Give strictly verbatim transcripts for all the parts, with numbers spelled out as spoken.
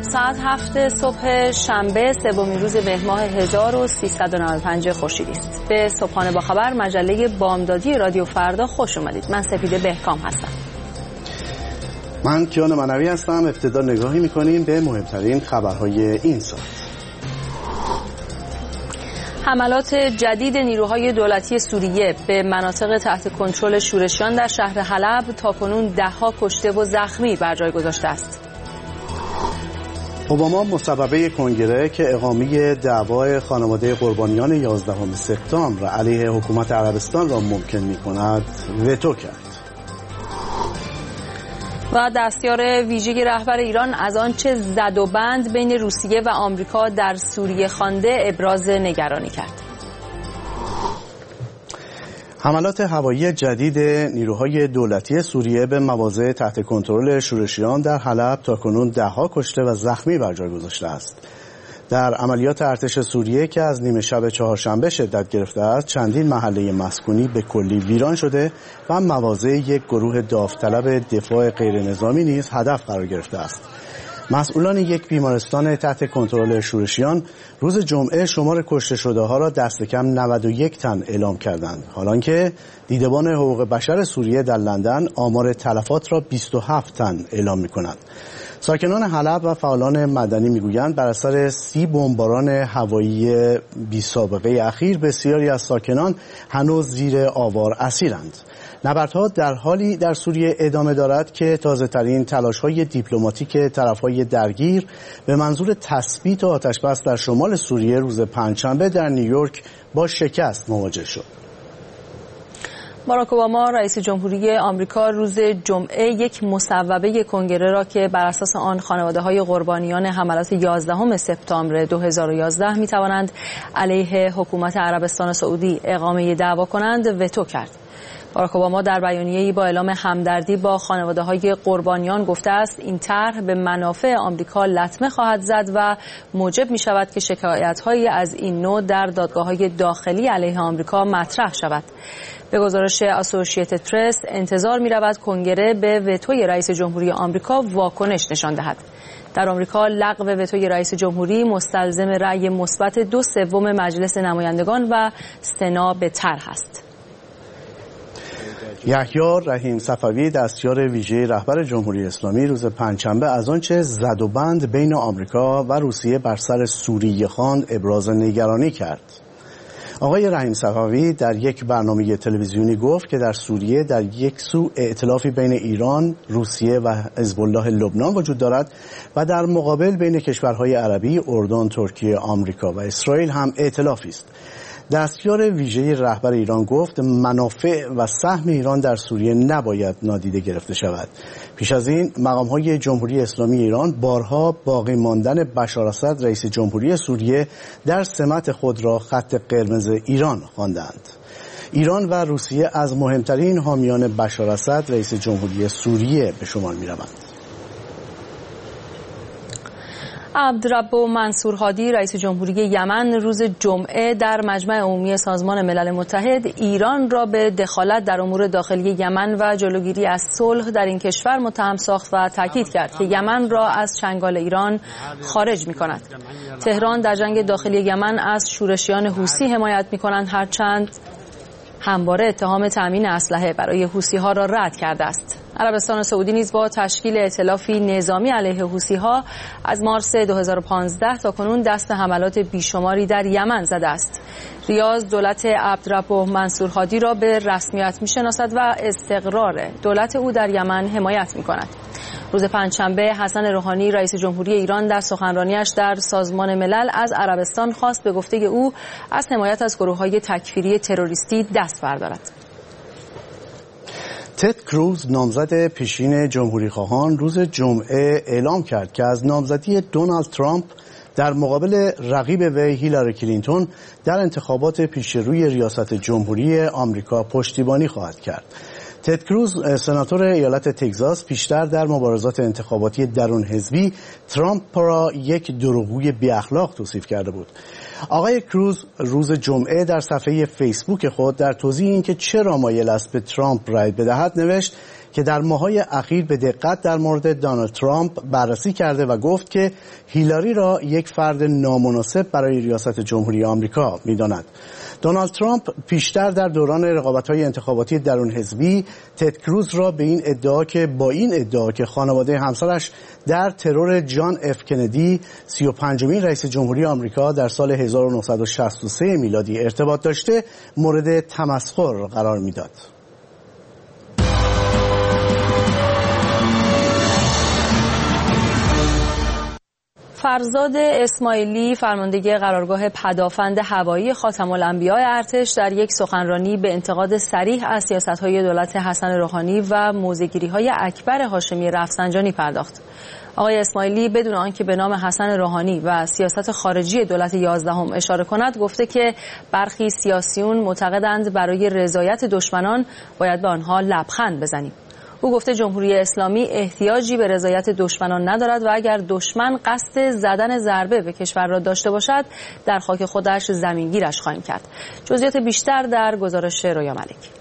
ساعت هفت صبح شنبه سومین روز مهر ماه هزار و سیصد و نود و پنج خورشیدی است. به صبحانه با خبر مجله بامدادی رادیو فردا خوش اومدید. من سپیده بهکام هستم. من کیان منوی هستم. ابتدا نگاهی می‌کنیم به مهمترین خبرهای این ساعت. حملات جدید نیروهای دولتی سوریه به مناطق تحت کنترل شورشیان در شهر حلب تاکنون ده‌ها کشته و زخمی بر جای گذاشته است. اوباما مصوبه کنگره که اقامه دعوای خانواده قربانیان یازدهم سپتامبر علیه حکومت عربستان را ممکن می‌کند وتو کرد. و دستیار ویژه رهبر ایران از آنچه زد و بند بین روسیه و آمریکا در سوریه خوانده ابراز نگرانی کرد. حملات هوایی جدید نیروهای دولتی سوریه به مواضع تحت کنترل شورشیان در حلب تاکنون ده‌ها کشته و زخمی بر جای گذاشته است. در عملیات ارتش سوریه که از نیمه شب چهارشنبه شدت گرفته است، چندین محله مسکونی به کلی ویران شده و مواضع یک گروه داوطلب دفاع غیرنظامی نیز هدف قرار گرفته است. مسئولان یک بیمارستان تحت کنترل شورشیان روز جمعه شمار کشته شده ها را دست کم نود و یک تن اعلام کردند، حالانکه دیدبان حقوق بشر سوریه در لندن آمار تلفات را بیست و هفت تن اعلام می‌کند. ساکنان حلب و فعالان مدنی میگویند بر اثر سی بمباران هوایی بی سابقه اخیر بسیاری از ساکنان هنوز زیر آوار اسیرند. نبردها در حالی در سوریه ادامه دارد که تازه‌ترین تلاش‌های دیپلماتیک طرف‌های درگیر به منظور تثبیت آتش‌بس در شمال سوریه روز پنجشنبه در نیویورک با شکست مواجه شد. باراک اوباما رئیس جمهوری آمریکا روز جمعه یک مصوبه کنگره را که بر اساس آن خانواده‌های قربانیان حملات یازدهم سپتامبر دو هزار و یازده می‌توانند علیه حکومت عربستان سعودی اقامه دعوا کنند وتو کرد. باراک اوباما در بیانیه‌ای با اعلام همدردی با خانواده‌های قربانیان گفته است این طرح به منافع آمریکا لطمه خواهد زد و موجب می‌شود که شکایت‌هایی از این نوع در دادگاه‌های داخلی علیه آمریکا مطرح شود. به گزارش اسوسییتد پرس انتظار می‌رود کنگره به وتوی رئیس جمهوری آمریکا واکنش نشان دهد. در آمریکا لغو وتوی رئیس جمهوری مستلزم رأی مثبت دو سوم مجلس نمایندگان و سنا به طرح است. یحیی رحیم صفوی دستیار ویژه رهبر جمهوری اسلامی روز پنجشنبه از آنچه زد و بند بین آمریکا و روسیه بر سر سوریه خواند ابراز نگرانی کرد. آقای رحیم صفوی در یک برنامه تلویزیونی گفت که در سوریه در یک سو ائتلافی بین ایران، روسیه و حزب الله لبنان وجود دارد و در مقابل بین کشورهای عربی، اردن، ترکیه، آمریکا و اسرائیل هم ائتلافی است. دستیار ویژه رهبر ایران گفت منافع و سهم ایران در سوریه نباید نادیده گرفته شود. پیش از این مقام‌های جمهوری اسلامی ایران بارها باقی ماندن بشار اسد رئیس جمهوری سوریه در سمت خود را خط قرمز ایران خواندند. ایران و روسیه از مهمترین حامیان بشار اسد رئیس جمهوری سوریه به شمار می‌روند. عبدالرب منصور هادی رئیس جمهوری یمن روز جمعه در مجمع عمومی سازمان ملل متحد ایران را به دخالت در امور داخلی یمن و جلوگیری از صلح در این کشور متهم ساخت و تاکید کرد که یمن را از چنگال ایران خارج می‌کند. تهران در جنگ داخلی یمن از شورشیان حوثی حمایت می‌کند، هرچند همواره اتهام تامین اسلحه برای حوثی‌ها را رد کرده است. عربستان سعودی نیز با تشکیل ائتلافی نظامی علیه حوثی‌ها از مارس دو هزار و پانزده تا کنون دست حملات بیشماری در یمن زده است. ریاض دولت عبدالرب منصور هادی را به رسمیت می‌شناسد و استقرار دولت او در یمن حمایت می‌کند. روز پنجشنبه حسن روحانی رئیس جمهوری ایران در سخنرانیش در سازمان ملل از عربستان خواست به گفته او از حمایت از گروه‌های تکفیری تروریستی دست بردارد. تد کروز نامزد پیشین جمهوری‌خواهان روز جمعه اعلام کرد که از نامزدی دونالد ترامپ در مقابل رقیب وی هیلاری کلینتون در انتخابات پیشروی ریاست جمهوری آمریکا پشتیبانی خواهد کرد. تد کروز سناتور ایالت تگزاس پیشتر در مبارزات انتخاباتی درون حزبی ترامپ را یک دروغگوی بی اخلاق توصیف کرده بود. آقای کروز روز جمعه در صفحه فیسبوک خود در توضیح اینکه چرا مایل است به ترامپ رای بدهد نوشت که در ماه‌های اخیر به دقت در مورد دونالد ترامپ بررسی کرده و گفت که هیلاری را یک فرد نامناسب برای ریاست جمهوری آمریکا می‌داند. دونالد ترامپ پیشتر در دوران رقابت‌های انتخاباتی درون حزبی تد کروز را به این ادعا که با این ادعا که خانواده همسرش در ترور جان اف کندی سی و پنجمین رئیس جمهوری آمریکا در سال هزار و نهصد و شصت و سه میلادی ارتباط داشته مورد تمسخر قرار میداد. فرزاد اسماعیلی فرمانده قرارگاه پدافند هوایی خاتم الانبیاء ارتش در یک سخنرانی به انتقاد صریح از سیاست‌های دولت حسن روحانی و موضع‌گیری‌های اکبر هاشمی رفسنجانی پرداخت. آقای اسماعیلی بدون آنکه به نام حسن روحانی و سیاست خارجی دولت یازدهم اشاره کند گفته که برخی سیاسیون معتقدند برای رضایت دشمنان باید به آنها لبخند بزنیم. او گفته جمهوری اسلامی احتیاجی به رضایت دشمنان ندارد و اگر دشمن قصد زدن ضربه به کشور را داشته باشد در خاک خودش زمینگیرش خواهیم کرد. جزئیات بیشتر در گزارش رویا ملک.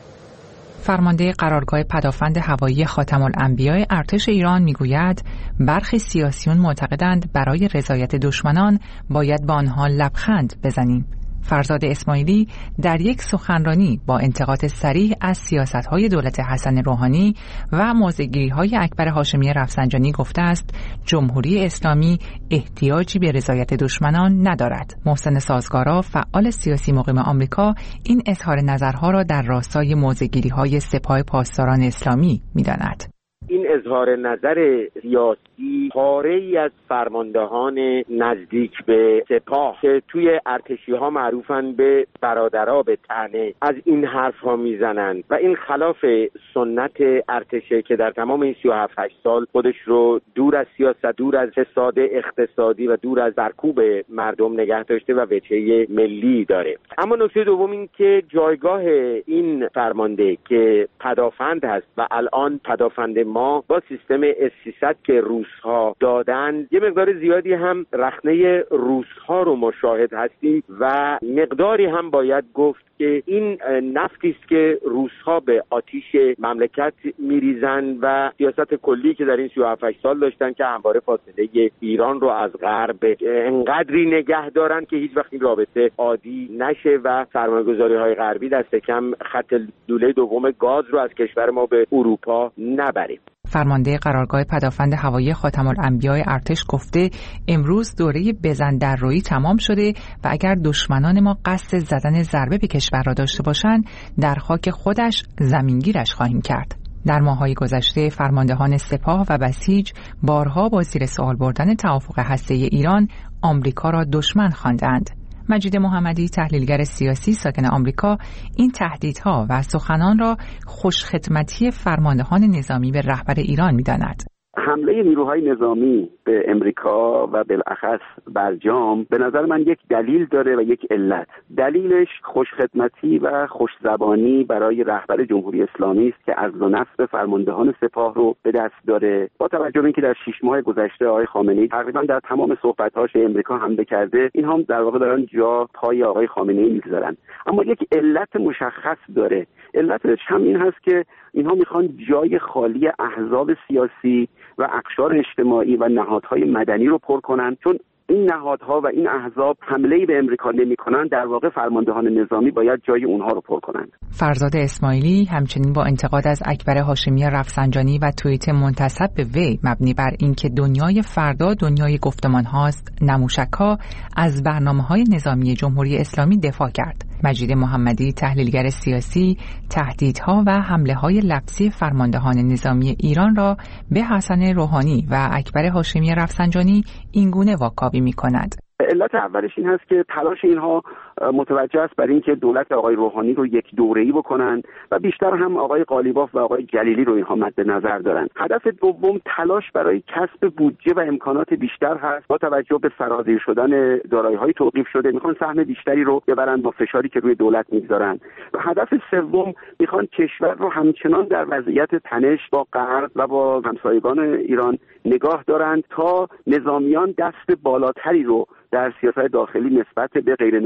فرمانده قرارگاه پدافند هوایی خاتم الانبیاء ارتش ایران میگوید برخی سیاسیون معتقدند برای رضایت دشمنان باید با آنها لبخند بزنیم. فرزاد اسماعیلی در یک سخنرانی با انتقاد صریح از سیاست‌های دولت حسن روحانی و موضع‌گیری‌های اکبر هاشمی رفسنجانی گفته است جمهوری اسلامی احتیاجی به رضایت دشمنان ندارد. محسن سازگارا فعال سیاسی مقیم آمریکا این اظهار نظرها را در راستای موضع‌گیری‌های سپاه پاسداران اسلامی می‌داند. این اظهار نظر سیاسی پاره‌ای از فرماندهان نزدیک به سپاه که توی ارتشی ها معروفن به برادرها به طعنه از این حرف ها میزنن و این خلاف سنت ارتشه که در تمام این سی و هفت هشت سال خودش رو دور از سیاست، دور از فساد اقتصادی و دور از سرکوب مردم نگه داشته و وجهه ملی داره. اما نکته دوم این که جایگاه این فرمانده که پدافند هست و الان پدافند ما با سیستم اس سیصد که روس‌ها دادن یه مقدار زیادی هم رخنه روس‌ها رو مشاهد هستیم و مقداری هم باید گفت که این نفتی است که روس‌ها به آتیش مملکت میریزن و سیاست کلی که در این سی و هفت سال داشتن که همواره فاصله ایران رو از غرب انقدری نگه دارن که هیچ وقت این رابطه عادی نشه و سرمایه‌گذاری‌های غربی دست کم خط لوله دوم گاز رو از کشور ما به اروپا نبره. فرمانده قرارگاه پدافند هوایی خاتم الانبیاء ارتش گفته امروز دوره بزن در رویی تمام شده و اگر دشمنان ما قصد زدن ضربه به کشور را داشته باشند در خاک خودش زمینگیرش خواهیم کرد. در ماه‌های گذشته فرماندهان سپاه و بسیج بارها با زیر سوال بردن توافق هسته‌ای ایران آمریکا را دشمن خواندند. مجید محمدی تحلیلگر سیاسی ساکن آمریکا این تهدیدها و سخنان را خوشخدمتی فرماندهان نظامی به رهبر ایران می‌داند. حمله نیروهای نظامی به امریکا و بالاخص برجام به نظر من یک دلیل داره و یک علت. دلیلش خوشخدمتی و خوشزبانی برای رهبر جمهوری اسلامی است که عزل و نصب فرماندهان سپاه رو به دست داره. با توجه به اینکه در شش ماه گذشته آقای خامنه‌ای تقریبا در تمام صحبت‌هاش به امریکا حمله کرده، اینها هم در واقع دارن جا پای آقای خامنه‌ای می‌گذارن. اما یک علت مشخص داره. علتش هم این هست که اینها میخوان جای خالی احزاب سیاسی و اقشار اجتماعی و نهادهای مدنی رو پر کنن، چون این نهادها و این احزاب حمله‌ای به امریکا نمی‌کنن، در واقع فرماندهان نظامی باید جای اونها رو پر کنند. فرزاد اسماعیلی همچنین با انتقاد از اکبر هاشمی رفسنجانی و توییت منتسب به وی مبنی بر اینکه دنیای فردا دنیای گفتمان هاست نموشک‌ها از برنامه‌های نظامی جمهوری اسلامی دفاع کرد. مجید محمدی تحلیلگر سیاسی تهدیدها و حمله‌های لفظی فرماندهان نظامی ایران را به حسن روحانی و اکبر هاشمی رفسنجانی اینگونه واکاوی می‌کند. علت اولش این هست که تلاش اینها متوجه است برای اینکه دولت آقای روحانی رو یک دوره‌ای بکنن و بیشتر هم آقای قالیباف و آقای جلیلی رو اینها مد نظر دارن. هدف دوم تلاش برای کسب بودجه و امکانات بیشتر هست. با توجه به سرازیر شدن دارایی‌های توقیف شده میخوان سهم بیشتری رو ببرن با فشاری که روی دولت میگذارن. و هدف سوم میخوان کشور رو همچنان در وضعیت تنش با غرب و با همسایگان ایران نگاه دارند تا نظامیان دست بالاتری رو در سیاست داخلی نسبت به غیر نظامیان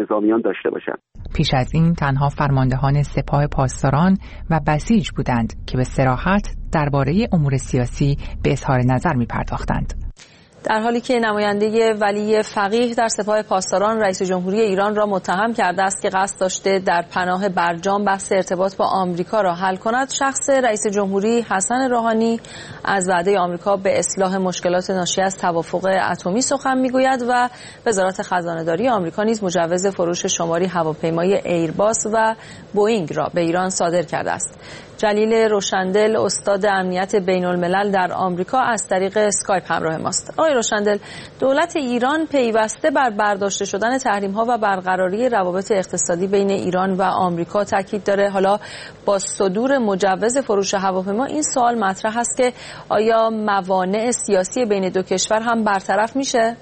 داشته باشن. پیش از این تنها فرماندهان سپاه پاسداران و بسیج بودند که به صراحت درباره امور سیاسی به اظهار نظر می‌پرداختند. در حالی که نماینده ولی فقیه در سپاه پاسداران رئیس جمهوری ایران را متهم کرده است که قصد داشته در پناه برجام بحث ارتباط با آمریکا را حل کند، شخص رئیس جمهوری حسن روحانی از وعده آمریکا به اصلاح مشکلات ناشی از توافق اتمی سخن میگوید و وزارت خزانه‌داری آمریکا نیز مجوز فروش شماری هواپیمای ایرباس و بوئینگ را به ایران صادر کرده است. جلیل روشندل، استاد امنیت بین الملل در آمریکا، از طریق اسکایپ همراه ماست. آقای روشندل، دولت ایران پیوسته بر برداشته شدن تحریم‌ها و برقراری روابط اقتصادی بین ایران و آمریکا تاکید داره. حالا با صدور مجوز فروش هواپیما این سوال مطرح است که آیا موانع سیاسی بین دو کشور هم برطرف میشه؟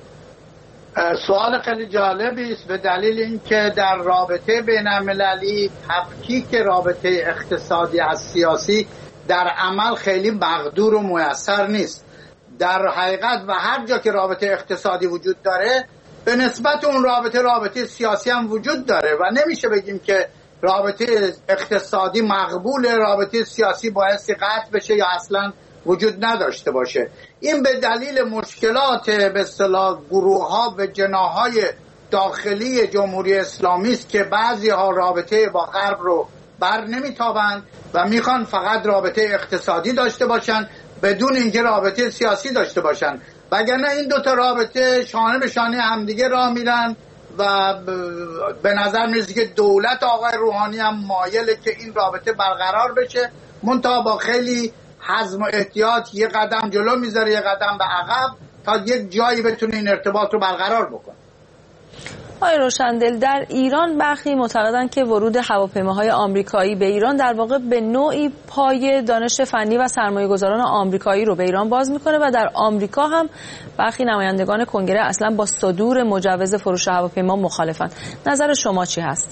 سوال خیلی جالبی است، به دلیل اینکه در رابطه بین المللی تفکیک رابطه اقتصادی از سیاسی در عمل خیلی مقدور و میسر نیست. در حقیقت و هر جا که رابطه اقتصادی وجود داره به نسبت اون رابطه رابطه سیاسی هم وجود داره و نمیشه بگیم که رابطه اقتصادی مقبول، رابطه سیاسی باعث قطع بشه یا اصلا وجود نداشته باشه. این به دلیل مشکلات به اصطلاح گروه‌ها و جناح‌های داخلی جمهوری اسلامی است که بعضی‌ها رابطه با غرب رو بر نمیتابند و میخوان فقط رابطه اقتصادی داشته باشن بدون اینکه رابطه سیاسی داشته باشن، وگرنه این دوتا رابطه شانه به شانه همدیگه راه میرن و به نظر میرسه که دولت آقای روحانی هم مایله که این رابطه برقرار بشه، منتها با خیلی حزم و احتیاط یه قدم جلو میذاره یه قدم به عقب تا یک جایی بتونه این ارتباط رو برقرار بکنه. آقای روشندل، در ایران برخی معتقدند که ورود هواپیماهای آمریکایی به ایران در واقع به نوعی پای دانش فنی و سرمایه‌گذاران آمریکایی رو به ایران باز میکنه و در آمریکا هم برخی نمایندگان کنگره اصلا با صدور مجوز فروش هواپیما مخالفند. نظر شما چی هست؟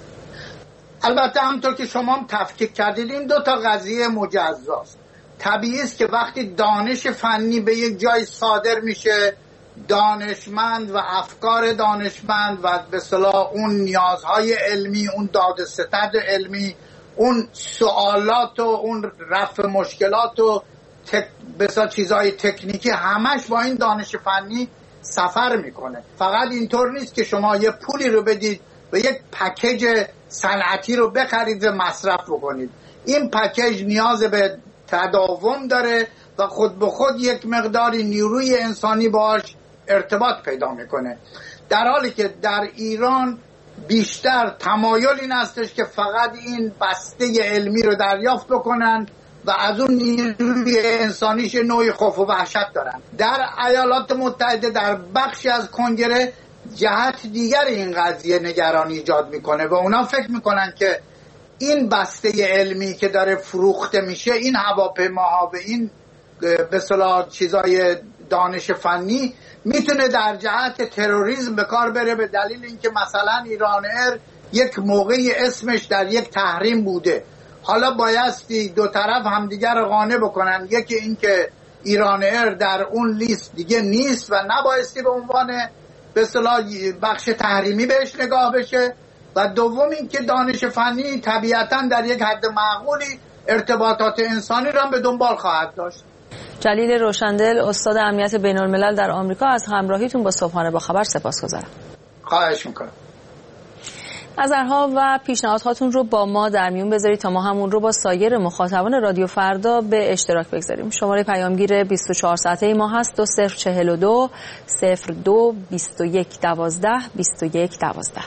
البته همونطور که شما هم تفکیک کردید این دو تا قضیه مجزاست. طبیعی است که وقتی دانش فنی به یک جای صادر میشه، دانشمند و افکار دانشمند و به اصطلاح اون نیازهای علمی، اون دادستد علمی، اون سوالات و اون رفع مشکلات و تک... به اصطلاح چیزهای تکنیکی همش با این دانش فنی سفر میکنه. فقط اینطور نیست که شما یه پولی رو بدید و یک پکیج صنعتی رو بخرید و مصرف بکنید. این پکیج نیاز به تداوم داره و خود به خود یک مقداری نیروی انسانی باش ارتباط پیدا میکنه، در حالی که در ایران بیشتر تمایل این هستش که فقط این بسته علمی رو دریافت بکنن و از اون نیروی انسانیش نوعی خوف و وحشت دارن. در ایالات متحده در بخشی از کنگره جهت دیگر این قضیه نگرانی ایجاد میکنه و اونا فکر میکنن که این بسته علمی که داره فروخته میشه، این هواپیماها و این به اصطلاح چیزای دانش فنی میتونه در جهت تروریسم به کار بره، به دلیل اینکه مثلا ایران ایر یک موقعی اسمش در یک تحریم بوده، حالا بایستی دو طرف همدیگر رو قانع بکنن، یکی اینکه ایران ایر در اون لیست دیگه نیست و نبایستی به عنوان به اصطلاح بخش تحریمی بهش نگاه بشه، و دوم اینکه دانش فنی طبیعتاً در یک حد معقولی ارتباطات انسانی را به دنبال خواهد داشت. جلیل روشندل، استاد امنیت بین الملل در آمریکا، از همراهیتون با صبحانه با خبر سپاسگزارم. خواهش میکنم. نظرها و پیشنهادهاتون رو با ما در میون بذارید تا ما همون رو با سایر مخاطبان رادیو فردا به اشتراک بگذاریم. شماره پیامگیر بیست و چهار ساعته ما هست دو صفر چهل و دو صفر دو بیست و یک دوازده بیست و یک دوازده.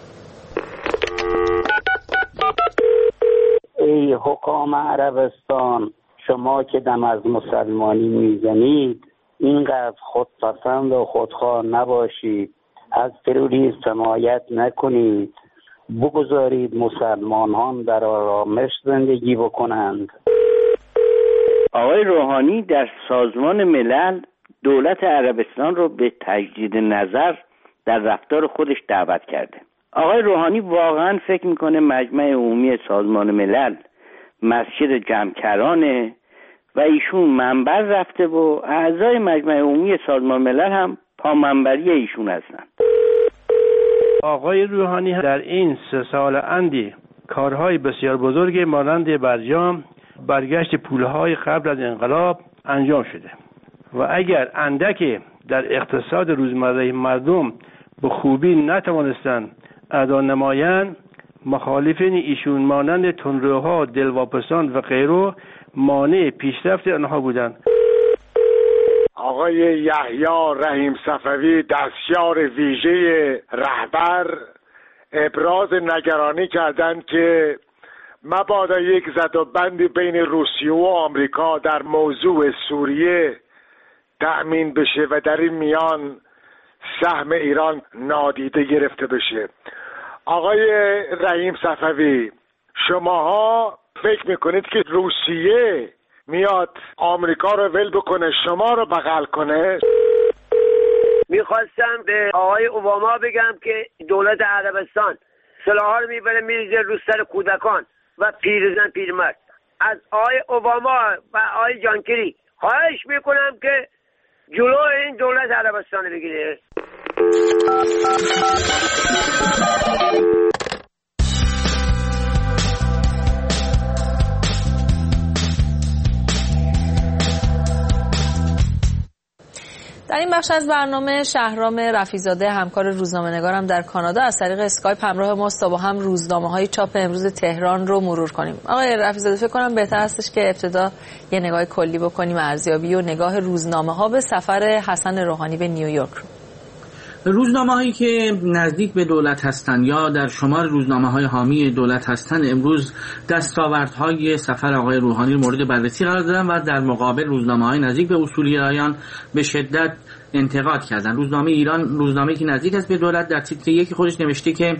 ای حکام عربستان، شما که دم از مسلمانی میزنید اینقدر خودپسند و خودخواه نباشید، از تروریسم حمایت نکنید، بگذارید مسلمانان در آرامش زندگی بکنند. آقای روحانی در سازمان ملل دولت عربستان رو به تجدید نظر در رفتار خودش دعوت کرده. آقای روحانی واقعا فکر میکنه مجمع عمومی سازمان ملل مسجد جمع‌کرانه و ایشون منبر رفته و اعضای مجمع عمومی سازمان ملل هم پا منبری ایشون هستن؟ آقای روحانی در این سه سال اندی کارهای بسیار بزرگی مانند برجام، برگشت پولهای قبل از انقلاب انجام شده و اگر اندکی در اقتصاد روزمره مردم به خوبی نتوانستند ادا نمایند، مخالفین ایشون مانند تندروها، دلواپسان و غیره مانع پیشرفت آنها بودند. آقای یحیی رحیم صفوی دستیار ویژه رهبر ابراز نگرانی کردند که مبادا یک زد و بندی بین روسیه و آمریکا در موضوع سوریه تأمین بشه و در این میان سهم ایران نادیده گرفته بشه. آقای رحیم صفوی، شماها فکر میکنید که روسیه میاد آمریکا رو ول بکنه، شما رو بغل کنه؟ میخواستم به آقای اوباما بگم که دولت عربستان سلاح‌ها رو میبره میریزه رو سر کودکان و پیرزن پیرمرد. از آقای اوباما و آقای جانکری خواهش میکنم که جلو این دولت عربستان بگیره. در این بخش از برنامه شهرام رفیع‌زاده همکار روزنامه‌نگارم در کانادا از طریق اسکایپ همراه ماست تا با هم روزنامه‌های چاپ امروز تهران رو مرور کنیم. آقای رفیع‌زاده، فکر کنم بهتر هستش که ابتدا یه نگاه کلی بکنیم، ارزیابی و نگاه روزنامه‌ها به سفر حسن روحانی به نیویورک رو. روزنامه‌هایی که نزدیک به دولت هستند یا در شمار روزنامه‌های حامی دولت هستند امروز دستاوردهای سفر آقای روحانی رو مورد بررسی قرار دادن و در مقابل روزنامه‌های نزدیک به اصولگرایان به شدت انتقاد کردند. روزنامه ایران، روزنامه‌ای که نزدیک است به دولت، در تیتر یک خودش نوشته که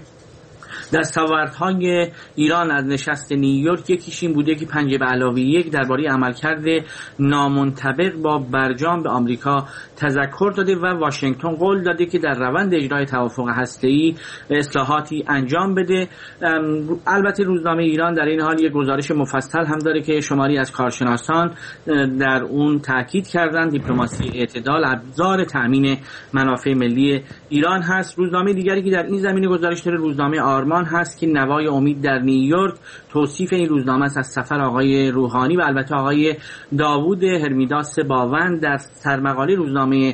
دستاوردهای ایران از نشست نیویورک یکیش این بوده که پنج به علاوه یک درباره عملکرد نامنطبق با برجام به آمریکا تذکر داده و واشنگتن قول داده که در روند اجرای توافق هسته‌ای اصلاحاتی انجام بده. البته روزنامه ایران در این حال یک گزارش مفصل هم داره که شماری از کارشناسان در اون تاکید کردن دیپلماسی اعتدال ابزار تامین منافع ملی ایران هست. روزنامه دیگری که در این زمینه گزارش داره روزنامه آرمان هست که نوای امید در نیویورک توصیف این روزنامه است از سفر آقای روحانی و البته آقای داوود هرمیداس باوند در سرمقاله روزنامه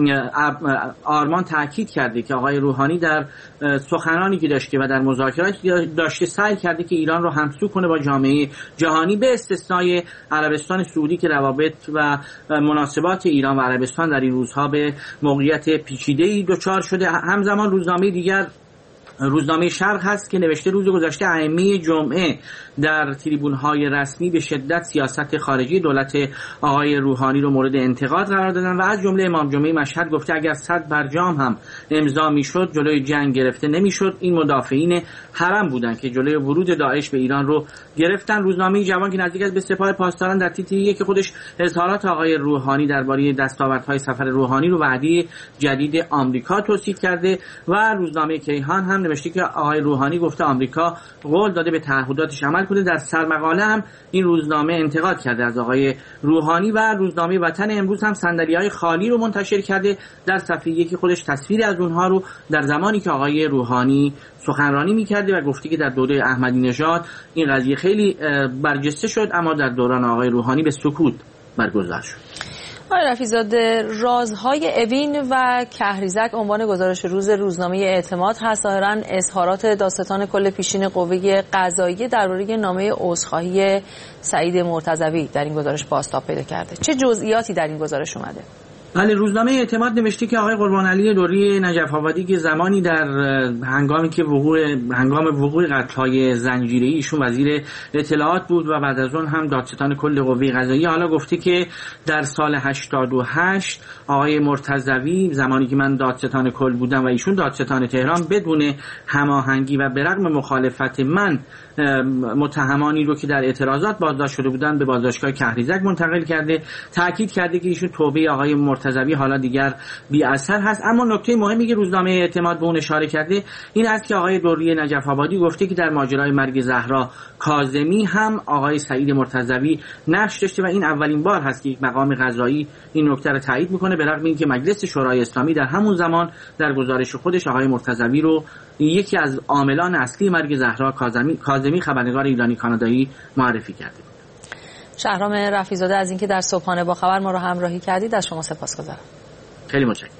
آرمان تاکید کرده که آقای روحانی در سخنانی که داشته و در مذاکراتی داشته سعی کرده که ایران رو همسو کنه با جامعه جهانی به استثنای عربستان سعودی که روابط و مناسبات ایران و عربستان در این روزها به موقعیت پیچیده‌ای دچار شده. همزمان روزنامه دیگر روزنامه شرق هست که نوشته روز گذشته ائمه جمعه در تریبون‌های رسمی به شدت سیاست خارجی دولت آقای روحانی رو مورد انتقاد قرار دادن و از جمله امام جمعه مشهد گفته اگر صد برجام هم امضا میشد جلوی جنگ گرفته نمیشد. این مدافعین حرم بودن که جلوی ورود داعش به ایران رو گرفتن. روزنامه جوان که نزدیک است به سپاه پاسداران در تیتر یک خودش اظهارات آقای روحانی درباره دستاوردهای سفر روحانی رو وعده جدید آمریکا توصیف کرده و روزنامه کیهان هم نوشته که آقای روحانی گفته آمریکا قول داده به تعهداتش عمل کنه. در سرمقاله هم این روزنامه انتقاد کرده از آقای روحانی و روزنامه وطن امروز هم صندلی‌های خالی رو منتشر کرده. در صفحه یکی خودش تصویری از اونها رو در زمانی که آقای روحانی سخنرانی می‌کرده و گفته که در دوره احمدی نژاد این قضیه خیلی برجسته شد اما در دوران آقای روحانی به سکوت برگزار شد. آقای رفیع‌زاده، رازهای اوین و کهریزک عنوان گزارش روز روزنامه اعتماد هست. ظاهراً اظهارات دادستان کل پیشین قوه قضاییه درباره نامه عذرخواهی سعید مرتضوی در این گزارش بازتاب پیدا کرده. چه جزئیاتی در این گزارش اومده؟ بله، روزنامه اعتماد نوشته که آقای قربانعلی دوری نجف آبادی که زمانی در هنگامی که وقوع هنگام وقوع قتل‌های زنجیره‌ای ایشون وزیر اطلاعات بود و بعد از اون هم دادستان کل قوه قضاییه، حالا گفته که در سال هشتاد و هشت آقای مرتضوی زمانی که من دادستان کل بودم و ایشون دادستان تهران بدون هماهنگی و به رغم مخالفت من متهمانی رو که در اعتراضات بازداشت شده بودن به بازداشتگاه کهریزک منتقل کرده. تاکید کرده که ایشون توبه آقای مرتضوی حالا دیگر بی اثر هست. اما نکته مهمی که روزنامه اعتماد به اون اشاره کرده این است که آقای دوری نجف آبادی گفته که در ماجرای مرگ زهرا کاظمی هم آقای سعید مرتضوی نقش داشته و این اولین بار هست که یک مقام قضایی این نکته رو تایید میکنه، به رغم اینکه مجلس شورای اسلامی در همون زمان در گزارش خودش آقای مرتضوی رو یکی از عاملان اصلی مرگ زهرا کاظمی کاظمی خبرنگار ایرانی کانادایی معرفی کرده. شهرام رفیع‌زاده از اینکه در صبحانه با خبر ما رو همراهی کردید از شما سپاسگزارم. خیلی متشکرم.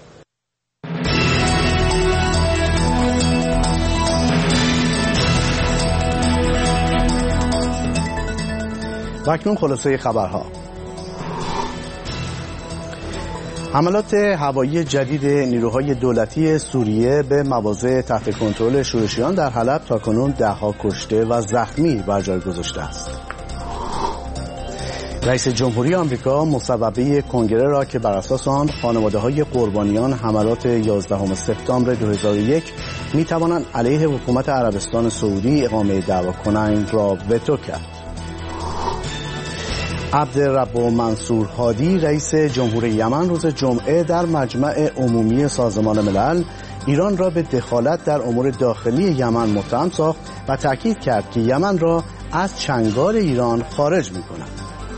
و اکنون خلاصه خبرها. حملات هوایی جدید نیروهای دولتی سوریه به مواضع تحت کنترل شورشیان در حلب تاکنون ده‌ها کشته و زخمی بر جای گذاشته است. رئیس جمهوری آمریکا مصوبه کنگره را که بر اساس آن خانواده‌های قربانیان حملات یازدهم سپتامبر دو هزار و یک می‌توانند علیه حکومت عربستان سعودی اقامه دعوا کنند را وتو کرد. عبدالرب منصور هادی رئیس جمهوری یمن روز جمعه در مجمع عمومی سازمان ملل ایران را به دخالت در امور داخلی یمن متهم ساخت و تاکید کرد که یمن را از چنگال ایران خارج می‌کند.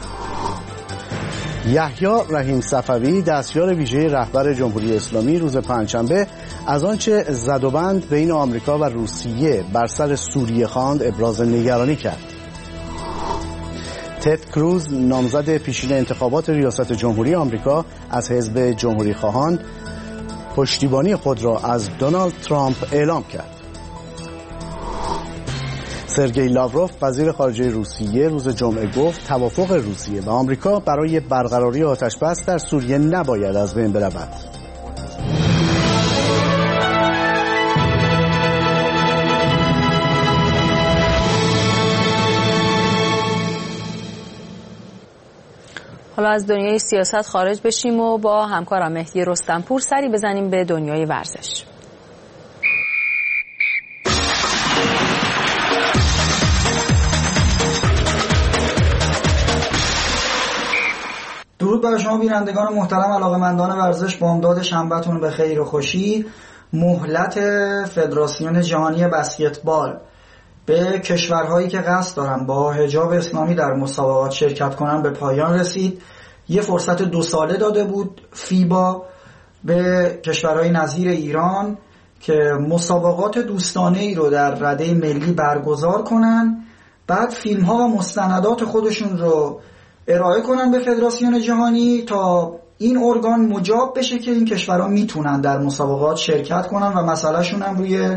یحیی رحیم صفوی دستیار ویژه رهبر جمهوری اسلامی روز پنجشنبه از آنچه زدوبند بین آمریکا و روسیه بر سر سوریه خواند ابراز نگرانی کرد. تد کروز نامزد پیشین انتخابات ریاست جمهوری آمریکا از حزب جمهوری خواهان پشتیبانی خود را از دونالد ترامپ اعلام کرد. سرگئی لاوروف وزیر خارجه روسیه روز جمعه گفت توافق روسیه و آمریکا برای برقراری آتش‌بس در سوریه نباید از بین برود. حالا از دنیای سیاست خارج بشیم و با همکارم مهدی رستمپور سری بزنیم به دنیای ورزش. درود بر شما بینندگان محترم، علاقه‌مندان ورزش، بامداد شنبهتون به خیر و خوشی. مهلت فدراسیون جهانی بسکتبال به کشورهایی که قصد دارن با حجاب اسلامی در مسابقات شرکت کنن به پایان رسید. یه فرصت دو ساله داده بود فیبا به کشورهای نظیر ایران که مسابقات دوستانه ای رو در رده ملی برگزار کنن، بعد فیلم ها و مستندات خودشون رو ارائه کنن به فدراسیون جهانی تا این ارگان مجاب بشه که این کشورها میتونن در مسابقات شرکت کنن و مسئله شون هم روی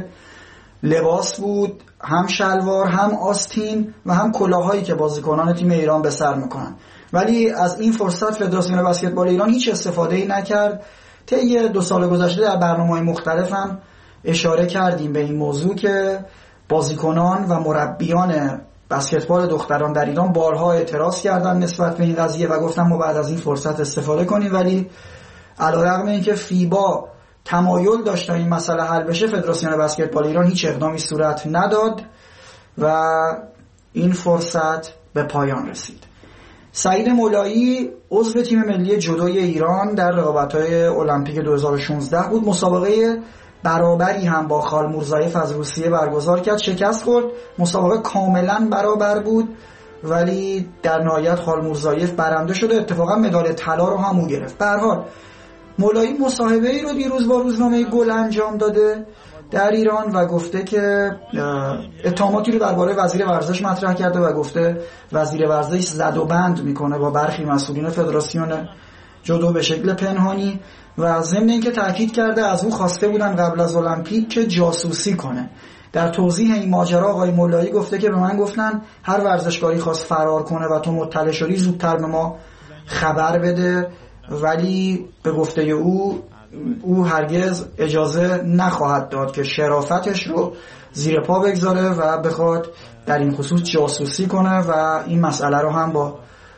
لباس بود، هم شلوار، هم آستین و هم کلاهایی که بازیکنان تیم ایران به سر میکنن. ولی از این فرصت فدراسیون بسکتبال ایران هیچ استفاده ای نکرد. طی دو سال گذشته در برنامه‌های مختلف هم اشاره کردیم به این موضوع که بازیکنان و مربیان بسکتبال دختران در ایران بارها اعتراض کردن نسبت به این قضیه و گفتن ما بعد از این فرصت استفاده کنیم، ولی علیرغم اینکه فیبا تمایل داشت این مسئله حل بشه، فدراسیون بسکتبال ایران هیچ اقدامی صورت نداد و این فرصت به پایان رسید. سعید مولایی عضو تیم ملی جودوی ایران در رقابت‌های المپیک دو هزار و شانزده بود. مسابقه برابری هم با خالمورزایف از روسیه برگزار کرد، شکست خورد. مسابقه کاملا برابر بود ولی در نهایت خالمورزایف برنده شده. اتفاقا مدال طلا رو هم او گرفت. به هر حال مولایی مصاحبه ای رو دیروز با روزنامه گل انجام داده در ایران و گفته که اتهاماتی رو درباره وزیر ورزش مطرح کرده و گفته وزیر ورزش زد و بند میکنه با برخی مسئولین فدراسیون جودو به شکل پنهانی و ضمن اینکه تاکید کرده از او خواسته بودن قبل از المپیک که جاسوسی کنه. در توضیح این ماجرا آقای مولایی گفته که به من گفتن هر ورزشکاری خواست فرار کنه و تو مطلع شدی زودتر به ما خبر بده، ولی به گفته او او هرگز اجازه نخواهد داد که شرافتش رو زیر پا بگذاره و بخواد در این خصوص جاسوسی کنه و این مسئله رو هم با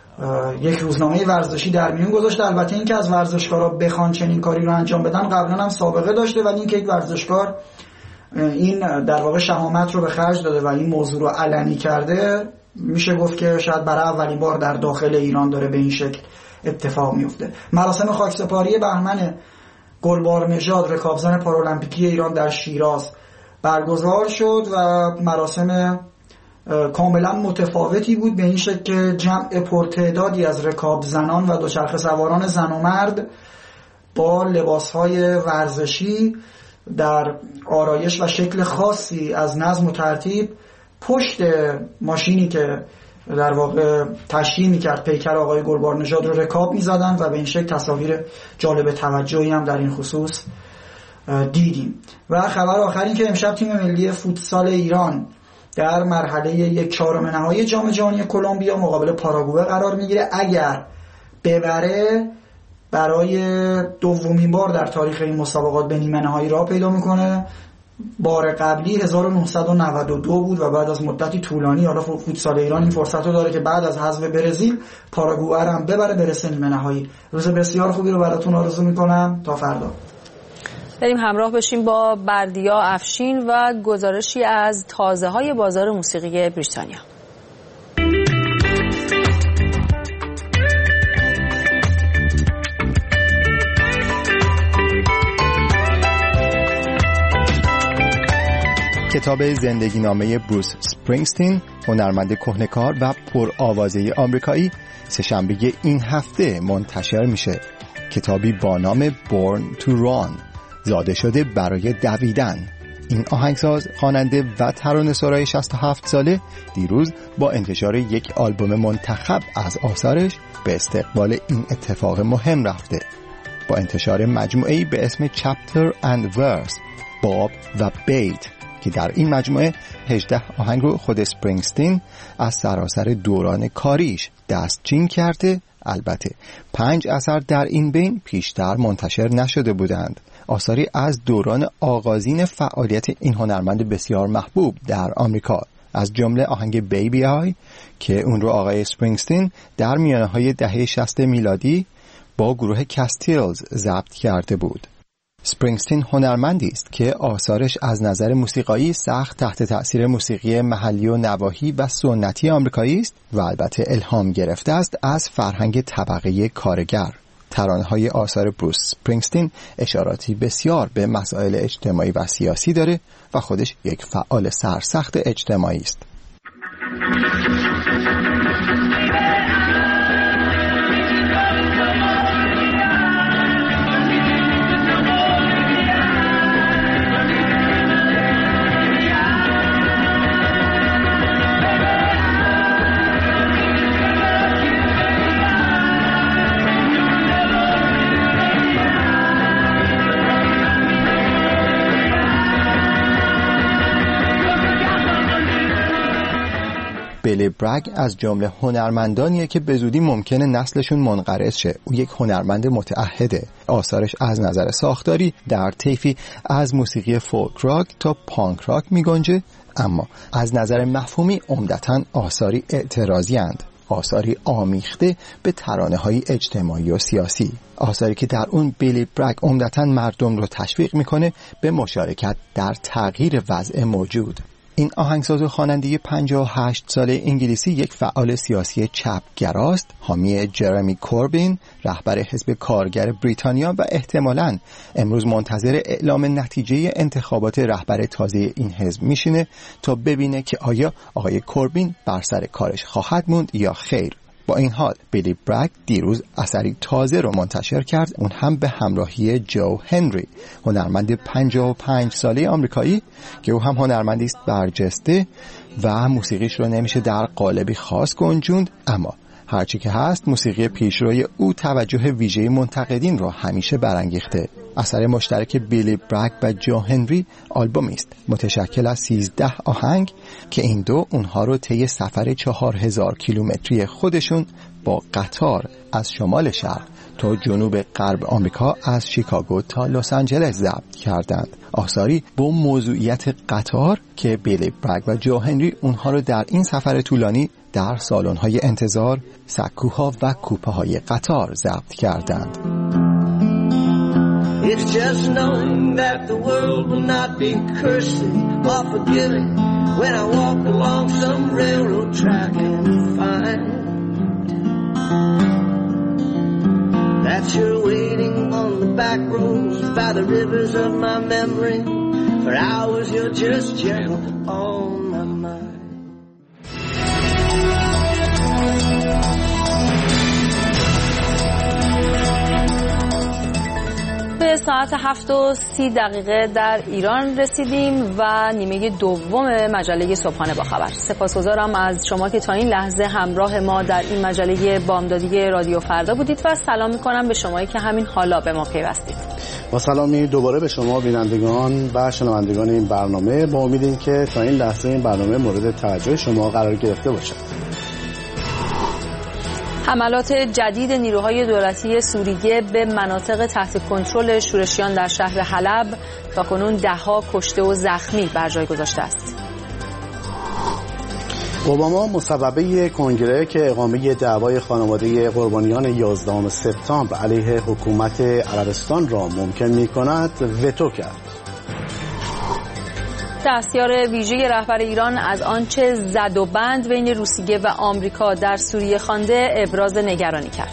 یک روزنامه ورزشی در میون گذاشته. البته این که از ورزشکارا بخوان چنین کاری رو انجام بدن قبلا هم سابقه داشته، ولی این که یک ورزشکار این در واقع شهامت رو به خرج داده و این موضوع رو علنی کرده، میشه گفت که شاید برای اولین بار در داخل ایران داره به این شکل اتفاق میفته. مراسم خاکسپاری بهمن گلبار نژاد رکابزن پارالمپیکی ایران در شیراز برگزار شد و مراسم کاملا متفاوتی بود، به این شکل که جمع پرتعدادی از رکاب زنان و دوچرخه سواران زن و مرد با لباسهای ورزشی در آرایش و شکل خاصی از نظم و ترتیب پشت ماشینی که در واقع تشکیل می‌کرد پیکر آقای گلبار نژاد رو رکاب می‌زدن و به این شکل تصاویر جالب توجهی هم در این خصوص دیدیم. و خبر آخری که امشب تیم ملی فوتسال ایران در مرحله یک چهارم نهایی جام جهانی کلمبیا مقابل پاراگوئه قرار میگیره. اگر ببره برای دومین بار در تاریخ این مسابقات به نیمه نهایی راه پیدا میکنه. بار قبلی هزار و نهصد و نود و دو بود و بعد از مدتی طولانی حالا فوتسال ایران این فرصت رو داره که بعد از حذف برزیل پاراگوئه رو هم ببره برسه نیمه نهایی. روز بسیار خوبی رو براتون آرزو میکنم. تا فردا بریم همراه بشیم با بردیا افشین و گزارشی از تازه های بازار موسیقی بریتانیا. کتاب زندگی نامه بروس اسپرینگستین، هنرمند کهنه‌کار و پرآوازه آمریکایی، سه‌شنبه این هفته منتشر میشه. کتابی با نام Born to Run، زاده شده برای دویدن. این آهنگساز، خواننده و ترانه‌سرای شصت و هفت ساله دیروز با انتشار یک آلبوم منتخب از آثارش به استقبال این اتفاق مهم رفته. با انتشار مجموعه‌ای به اسم Chapter and Verse، باب و بیت، که در این مجموعه هجده آهنگ رو خود اسپرینگستین از سراسر دوران کاریش دستچین کرده. البته پنج اثر در این بین پیشتر منتشر نشده بودند. آثاری از دوران آغازین فعالیت این هنرمند بسیار محبوب در آمریکا، از جمله آهنگ بیبی آی که اون رو آقای اسپرینگستین در میانه های دهه شصت میلادی با گروه کاستیلز ضبط کرده بود. اسپرینگستین هنرمندی است که آثارش از نظر موسیقایی سخت تحت تأثیر موسیقی محلی و نواحی و سنتی آمریکایی است و البته الهام گرفته است از فرهنگ طبقه کارگر. ترانه‌های آثار بروس اسپرینگستین اشاراتی بسیار به مسائل اجتماعی و سیاسی داره و خودش یک فعال سرسخت اجتماعی است. بیلی برگ از جمله هنرمندانیه که به زودی ممکنه نسلشون منقرض شه. او یک هنرمند متعهده. آثارش از نظر ساختاری در طیفی از موسیقی فولک راک تا پانک راک میگنجه، اما از نظر مفهومی عمدتاً آثاری اعتراضی اند. آثاری آمیخته به ترانه‌های اجتماعی و سیاسی. آثاری که در اون بیلی برگ عمدتاً مردم رو تشویق میکنه به مشارکت در تغییر وضع موجود. این آهنگساز و خواننده پنجاه و هشت ساله انگلیسی یک فعال سیاسی چپگراست، حامی جرمی کوربین، رهبر حزب کارگر بریتانیا و احتمالاً امروز منتظر اعلام نتیجه انتخابات رهبر تازه این حزب میشینه تا ببینه که آیا آقای کوربین بر سر کارش خواهد موند یا خیر. با این حال بیلی برگ دیروز اثری تازه رو منتشر کرد، اون هم به همراهی جو هنری، هنرمند پنجاه و پنج ساله آمریکایی که او هم هنرمندی است برجسته و موسیقیش رو نمیشه در قالبی خاص گنجوند، اما هرچی که هست موسیقی پیشروی او توجه ویژه منتقدین رو همیشه برانگیخته. اثر مشترک بیلی برگ و جو هنری آلبومی است متشکل از سیزده آهنگ که این دو اونها رو طی سفر چهار هزار کیلومتری خودشون با قطار از شمال شرق تا جنوب غرب آمریکا از شیکاگو تا لس آنجلس ضبط کردند. آثاری با موضوعیت قطار که بیلی برگ و جو هنری اونها رو در این سفر طولانی در سالن‌های انتظار، سکوها و کوپه‌های قطار ضبط کردند. It's just knowing that the world will not be cursing or forgiving when I walk along some railroad track and find that you're waiting on the back roads by the rivers of my memory. For hours you're just gentle on my mind. به ساعت هفت و سی دقیقه در ایران رسیدیم و نیمه دوم مجله صبحانه با خبر. سپاسگزارم از شما که تا این لحظه همراه ما در این مجله بامدادی رادیو فردا بودید و سلام میکنم به شمایی که همین حالا به ما پیوستید. با سلامی دوباره به شما بینندگان و شنوندگان این برنامه، با امیدیم که تا این لحظه این برنامه مورد توجه شما قرار گرفته باشد. حملات جدید نیروهای دولتی سوریه به مناطق تحت کنترل شورشیان در شهر حلب تاکنون ده‌ها کشته و زخمی بر جای گذاشته است. اوباما مصوبه کنگره که اقامه دعوای خانواده قربانیان یازدهم سپتامبر علیه حکومت عربستان را ممکن می‌کند وتو کرد. دستیار ویژه رهبر ایران از آنچه زد و بند بین روسیه و آمریکا در سوریه خوانده ابراز نگرانی کرد.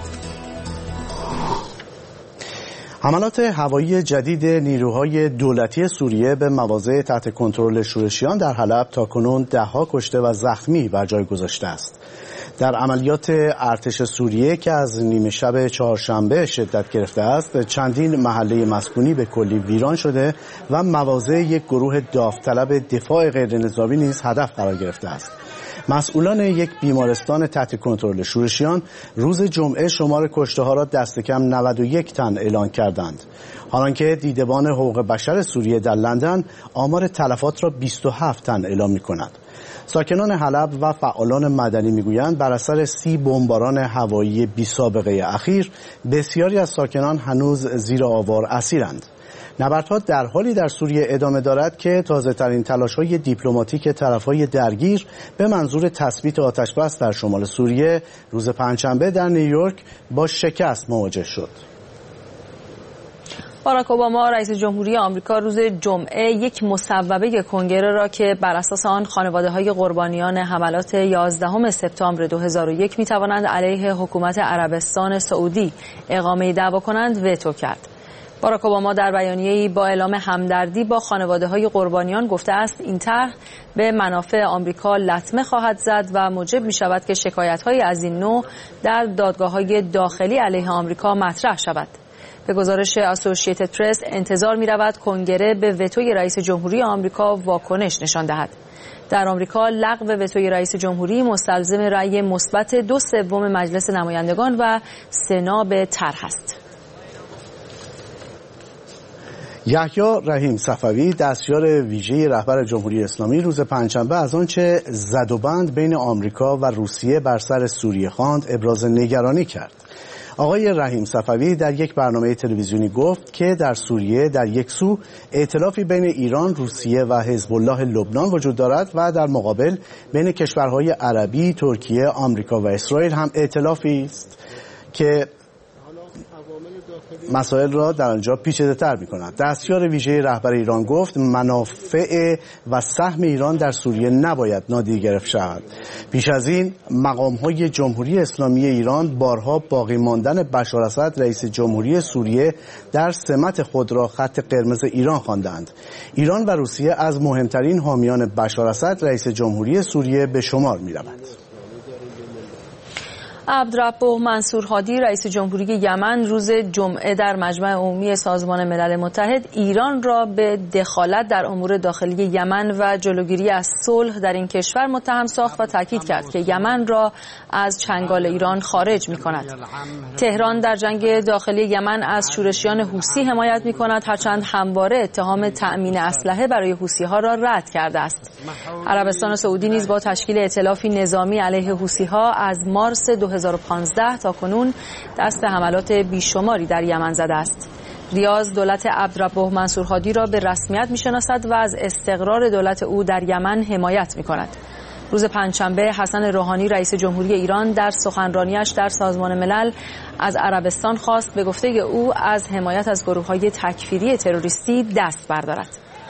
حملات هوایی جدید نیروهای دولتی سوریه به مواضع تحت کنترل شورشیان در حلب تاکنون ده‌ها کشته و زخمی بر جای گذاشته است. در عملیات ارتش سوریه که از نیمه شب چهارشنبه شدت گرفته است، چندین محله مسکونی به کلی ویران شده و مواضع یک گروه داوطلب دفاع غیرنظامی نیز هدف قرار گرفته است. مسئولان یک بیمارستان تحت کنترل شورشیان روز جمعه شمار کشته‌ها را دست کم نود و یک تن اعلام کردند، حالانکه دیدبان حقوق بشر سوریه در لندن آمار تلفات را بیست و هفت تن اعلام می‌کند. ساکنان حلب و فعالان مدنی میگویند بر اثر سی بمباران هوایی بی سابقه اخیر بسیاری از ساکنان هنوز زیر آوار اسیرند. نبردها در حالی در سوریه ادامه دارد که تازه‌ترین تلاش‌های دیپلماتیک طرف‌های درگیر به منظور تثبیت آتش‌بس در شمال سوریه روز پنجشنبه در نیویورک با شکست مواجه شد. باراک اوباما رئیس جمهوری آمریکا روز جمعه یک مصوبه کنگره را که بر اساس آن خانواده‌های قربانیان حملات یازدهم سپتامبر دو هزار و یک می‌توانند علیه حکومت عربستان سعودی اقامه دعوا کنند وتو کرد. باراک اوباما در بیانیه‌ای با اعلام همدردی با خانواده‌های قربانیان گفته است این طرح به منافع آمریکا لطمه خواهد زد و موجب می‌شود که شکایت‌های از این نوع در دادگاه‌های داخلی علیه آمریکا مطرح شود. به گزارش اسوسییتد پرس انتظار می‌رود کنگره به وتوی رئیس جمهوری آمریکا واکنش نشان دهد. در آمریکا لغو وتوی رئیس جمهوری مستلزم رأی مثبت دو سوم مجلس نمایندگان و سنا به طرح است. یحیی رحیم صفوی دستیار ویژه رهبر جمهوری اسلامی روز پنجشنبه از آنچه زد و بند بین آمریکا و روسیه بر سر سوریه خواند ابراز نگرانی کرد. آقای رحیم صفوی در یک برنامه تلویزیونی گفت که در سوریه در یک سو ائتلافی بین ایران، روسیه و حزب الله لبنان وجود دارد و در مقابل بین کشورهای عربی، ترکیه، آمریکا و اسرائیل هم ائتلافی است که مسائل را در آنجا پیچیده‌تر می‌کند. دستیار ویژه رهبر ایران گفت منافع و سهم ایران در سوریه نباید نادیده گرفته شود. پیش از این مقام‌های جمهوری اسلامی ایران بارها باقی ماندن بشار اسد رئیس جمهوری سوریه در سمت خود را خط قرمز ایران خواندند. ایران و روسیه از مهمترین حامیان بشار اسد رئیس جمهوری سوریه به شمار می‌روند. عبدالرب منصور هادی رئیس جمهوری یمن روز جمعه در مجمع عمومی سازمان ملل متحد ایران را به دخالت در امور داخلی یمن و جلوگیری از صلح در این کشور متهم ساخت و تاکید کرد که یمن را از چنگال ایران خارج می‌کند. تهران در جنگ داخلی یمن از شورشیان حوثی حمایت می‌کند، هرچند همواره اتهام تأمین اسلحه برای حوثی‌ها را رد کرده است. عربستان سعودی نیز با تشکیل ائتلافی نظامی علیه حوثی‌ها از مارس دو هزار و پانزده تا کنون دست حملات بیشماری در یمن زده است. ریاض دولت عبدالرب منصور هادی را به رسمیت می‌شناسد و از استقرار دولت او در یمن حمایت می‌کند. روز پنجشنبه حسن روحانی رئیس جمهوری ایران در سخنرانیش در سازمان ملل از عربستان خواست به گفته او از حمایت از گروه‌های تکفیری تروریستی دست بردارد.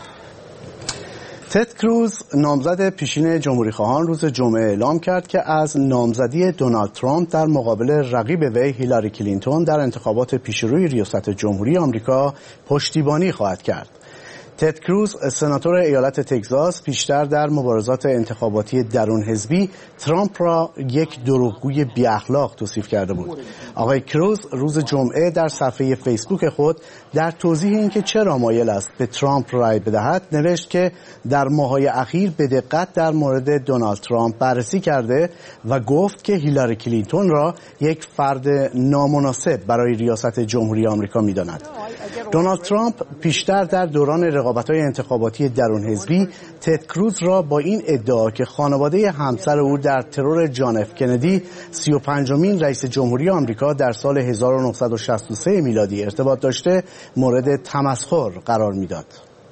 تد کروز نامزد پیشین جمهوریخواهان روز جمعه اعلام کرد که از نامزدی دونالد ترامپ در مقابل رقیب وی هیلاری کلینتون در انتخابات پیشروی ریاست جمهوری آمریکا پشتیبانی خواهد کرد. تد کروز سناتور ایالت تگزاس پیشتر در مبارزات انتخاباتی درون حزبی ترامپ را یک دروغگوی بی اخلاق توصیف کرده بود. آقای کروز روز جمعه در صفحه فیسبوک خود در توضیح اینکه چرا مایل است به ترامپ رای بدهد نوشت که در ماه‌های اخیر به دقت در مورد دونالد ترامپ بررسی کرده و گفت که هیلاری کلینتون را یک فرد نامناسب برای ریاست جمهوری آمریکا می‌داند. دونالد ترامپ پیشتر در دوران رقابت‌های انتخاباتی درون حزبی تد کروز را با این ادعا که خانواده همسر او در ترور جان اف کندی سی و پنجمین رئیس جمهوری آمریکا در سال هزار و نهصد و شصت و سه میلادی ارتباط داشته مورد تمسخر قرار میداد.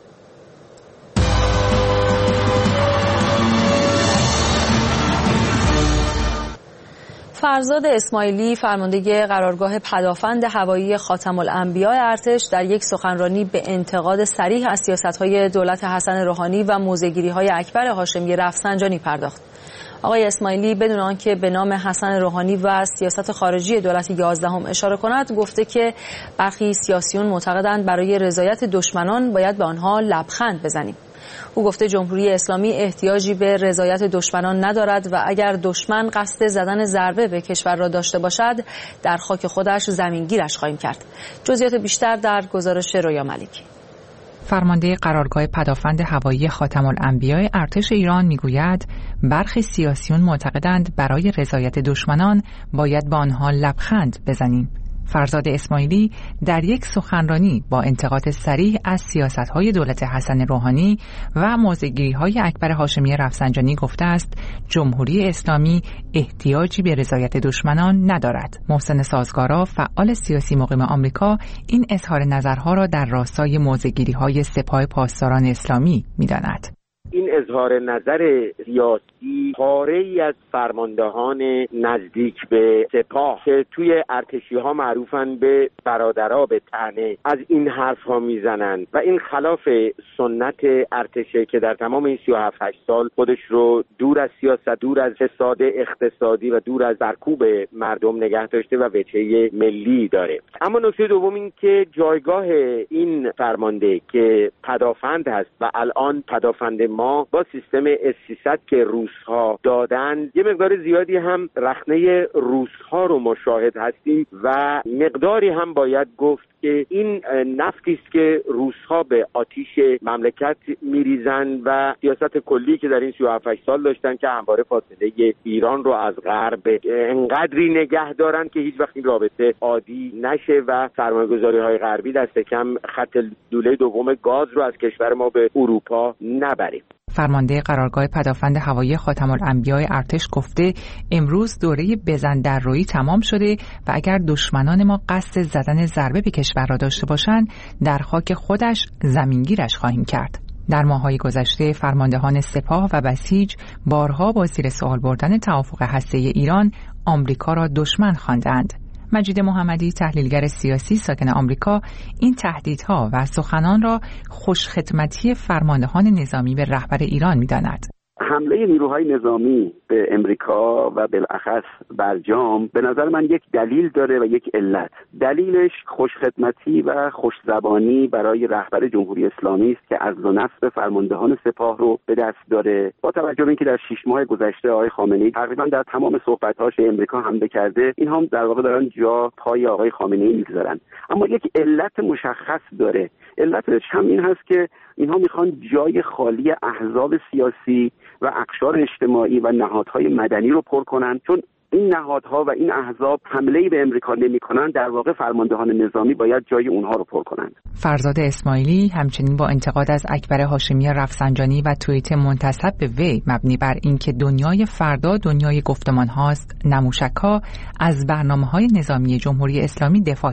فرزاد اسماعیلی فرمانده قرارگاه پدافند هوایی خاتم الانبیاء ارتش در یک سخنرانی به انتقاد صریح از سیاست‌های دولت حسن روحانی و موضع‌گیری‌های اکبر هاشمی رفسنجانی پرداخت. آقای اسماعیلی بدون آنکه به نام حسن روحانی و سیاست خارجی دولت یازدهم اشاره کند گفته که برخی سیاسیون معتقدند برای رضایت دشمنان باید به آنها لبخند بزنیم. او گفته جمهوری اسلامی احتیاجی به رضایت دشمنان ندارد و اگر دشمن قصد زدن ضربه به کشور را داشته باشد در خاک خودش زمینگیرش خواهیم کرد. جزئیات بیشتر در گزارش رویا ملکی. فرمانده قرارگاه پدافند هوایی خاتم الانبیاء ارتش ایران میگوید برخی سیاسیون معتقدند برای رضایت دشمنان باید با آنها لبخند بزنیم. فرزاد اسماعیلی در یک سخنرانی با انتقاد صریح از سیاست‌های دولت حسن روحانی و موضع‌گیری‌های اکبر هاشمی رفسنجانی گفته است جمهوری اسلامی احتیاجی به رضایت دشمنان ندارد. محسن سازگارا فعال سیاسی مقیم آمریکا این اظهار نظرها را در راستای موضع‌گیری‌های سپاه پاسداران اسلامی می‌داند. این اظهار نظر سیاسی پاره‌ای از فرماندهان نزدیک به سپاه که توی ارتشی ها معروفن به برادرها به طعنه از این حرف ها میزنن و این خلاف سنت ارتشه که در تمام این سی و هفت هشت سال خودش رو دور از سیاست، دور از فساد اقتصادی و دور از سرکوب مردم نگه داشته و وجهه ملی داره. اما نکته دوم این که جایگاه این فرمانده که پدافند هست و الان پدافند ما با سیستم اس سیصد که روس‌ها دادن یه مقدار زیادی هم رخنه روس‌ها رو ما شاهد هستیم و مقداری هم باید گفت که این نفتی است که روس‌ها به آتیش مملکت میریزن و سیاست کلی که در این سی و هفت سال داشتن که همواره فاصله ایران رو از غرب انقدری نگه دارن که هیچ وقت این رابطه عادی نشه و سرمایه‌گذاری‌های غربی دست کم خط لوله دوم گاز رو از کشور ما به اروپا نبره. فرمانده قرارگاه پدافند هوایی خاتم الانبیاء ارتش گفته امروز دوره بزن در رویی تمام شده و اگر دشمنان ما قصد زدن ضربه به کشور را داشته باشند در خاک خودش زمینگیرش خواهیم کرد. در ماه‌های گذشته فرماندهان سپاه و بسیج بارها با زیر سوال بردن توافق هسته‌ای ایران آمریکا را دشمن خواندند. مجید محمدی تحلیلگر سیاسی ساکن آمریکا این تهدیدها و سخنان را خوشخدمتی فرماندهان نظامی به رهبر ایران می‌داند. حمله نیروهای نظامی به امریکا و بالاخص برجام به نظر من یک دلیل داره و یک علت. دلیلش خوشخدمتی و خوشزبانی برای رهبر جمهوری اسلامی است که عزل و نصب فرماندهان سپاه رو به دست داره. با توجه به اینکه در شش ماه گذشته آقای خامنه‌ای تقریبا در تمام صحبت‌هاش به امریکا حمله کرده، این هم در واقع دارن جا پای آقای خامنه‌ای می‌گذارن. اما یک علت مشخص داره. علتش هم این هست که اینها میخوان جای خالی احزاب سیاسی و اقشار اجتماعی و نهادهای مدنی رو پر کنن، چون این نهادها و این احزاب حمله‌ای به امریکا نمی‌کنند، در واقع فرماندهان نظامی باید جای اونها رو پر کنند. فرزاد اسماعیلی همچنین با انتقاد از اکبر هاشمی رفسنجانی و توییت منتسب به وی مبنی بر اینکه دنیای فردا دنیای گفتمان هاست، نموشک‌ها از برنامه‌های نظامی جمهوری اسلامی دفاع کرد.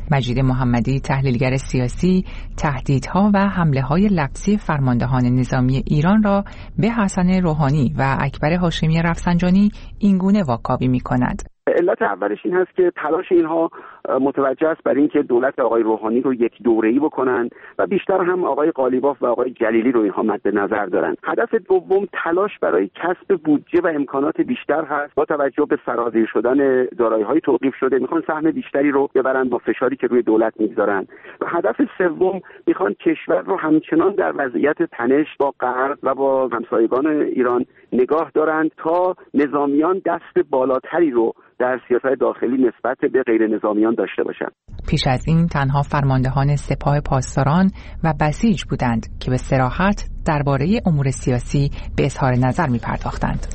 مجید محمدی، تحلیلگر سیاسی، تهدیدها و حمله‌های لفظی فرماندهان نظامی ایران را به حسن روحانی و اکبر هاشمی رفسنجانی اینگونه واکاوی می‌کند. علت اولش این هست که تلاش اینها متوجه است برای اینکه دولت آقای روحانی رو یک دوره‌ای بکنن و بیشتر هم آقای قالیباف و آقای جلیلی رو اینها مد نظر دارن. هدف دوم تلاش برای کسب بودجه و امکانات بیشتر هست. با توجه به سرازیر شدن دارایی‌های توقیف شده میخوان سهم بیشتری رو ببرن با فشاری که روی دولت میگذارن. و هدف سوم میخوان کشور رو همچنان در وضعیت تنش با غرب و با همسایگان ایران نگاه دارند تا نظامیان دست بالاتری رو در سیاست داخلی نسبت به غیر نظامیان داشته باشند. پیش از این تنها فرماندهان سپاه پاسداران و بسیج بودند که به صراحت درباره امور سیاسی به اظهار نظر می پرداختند.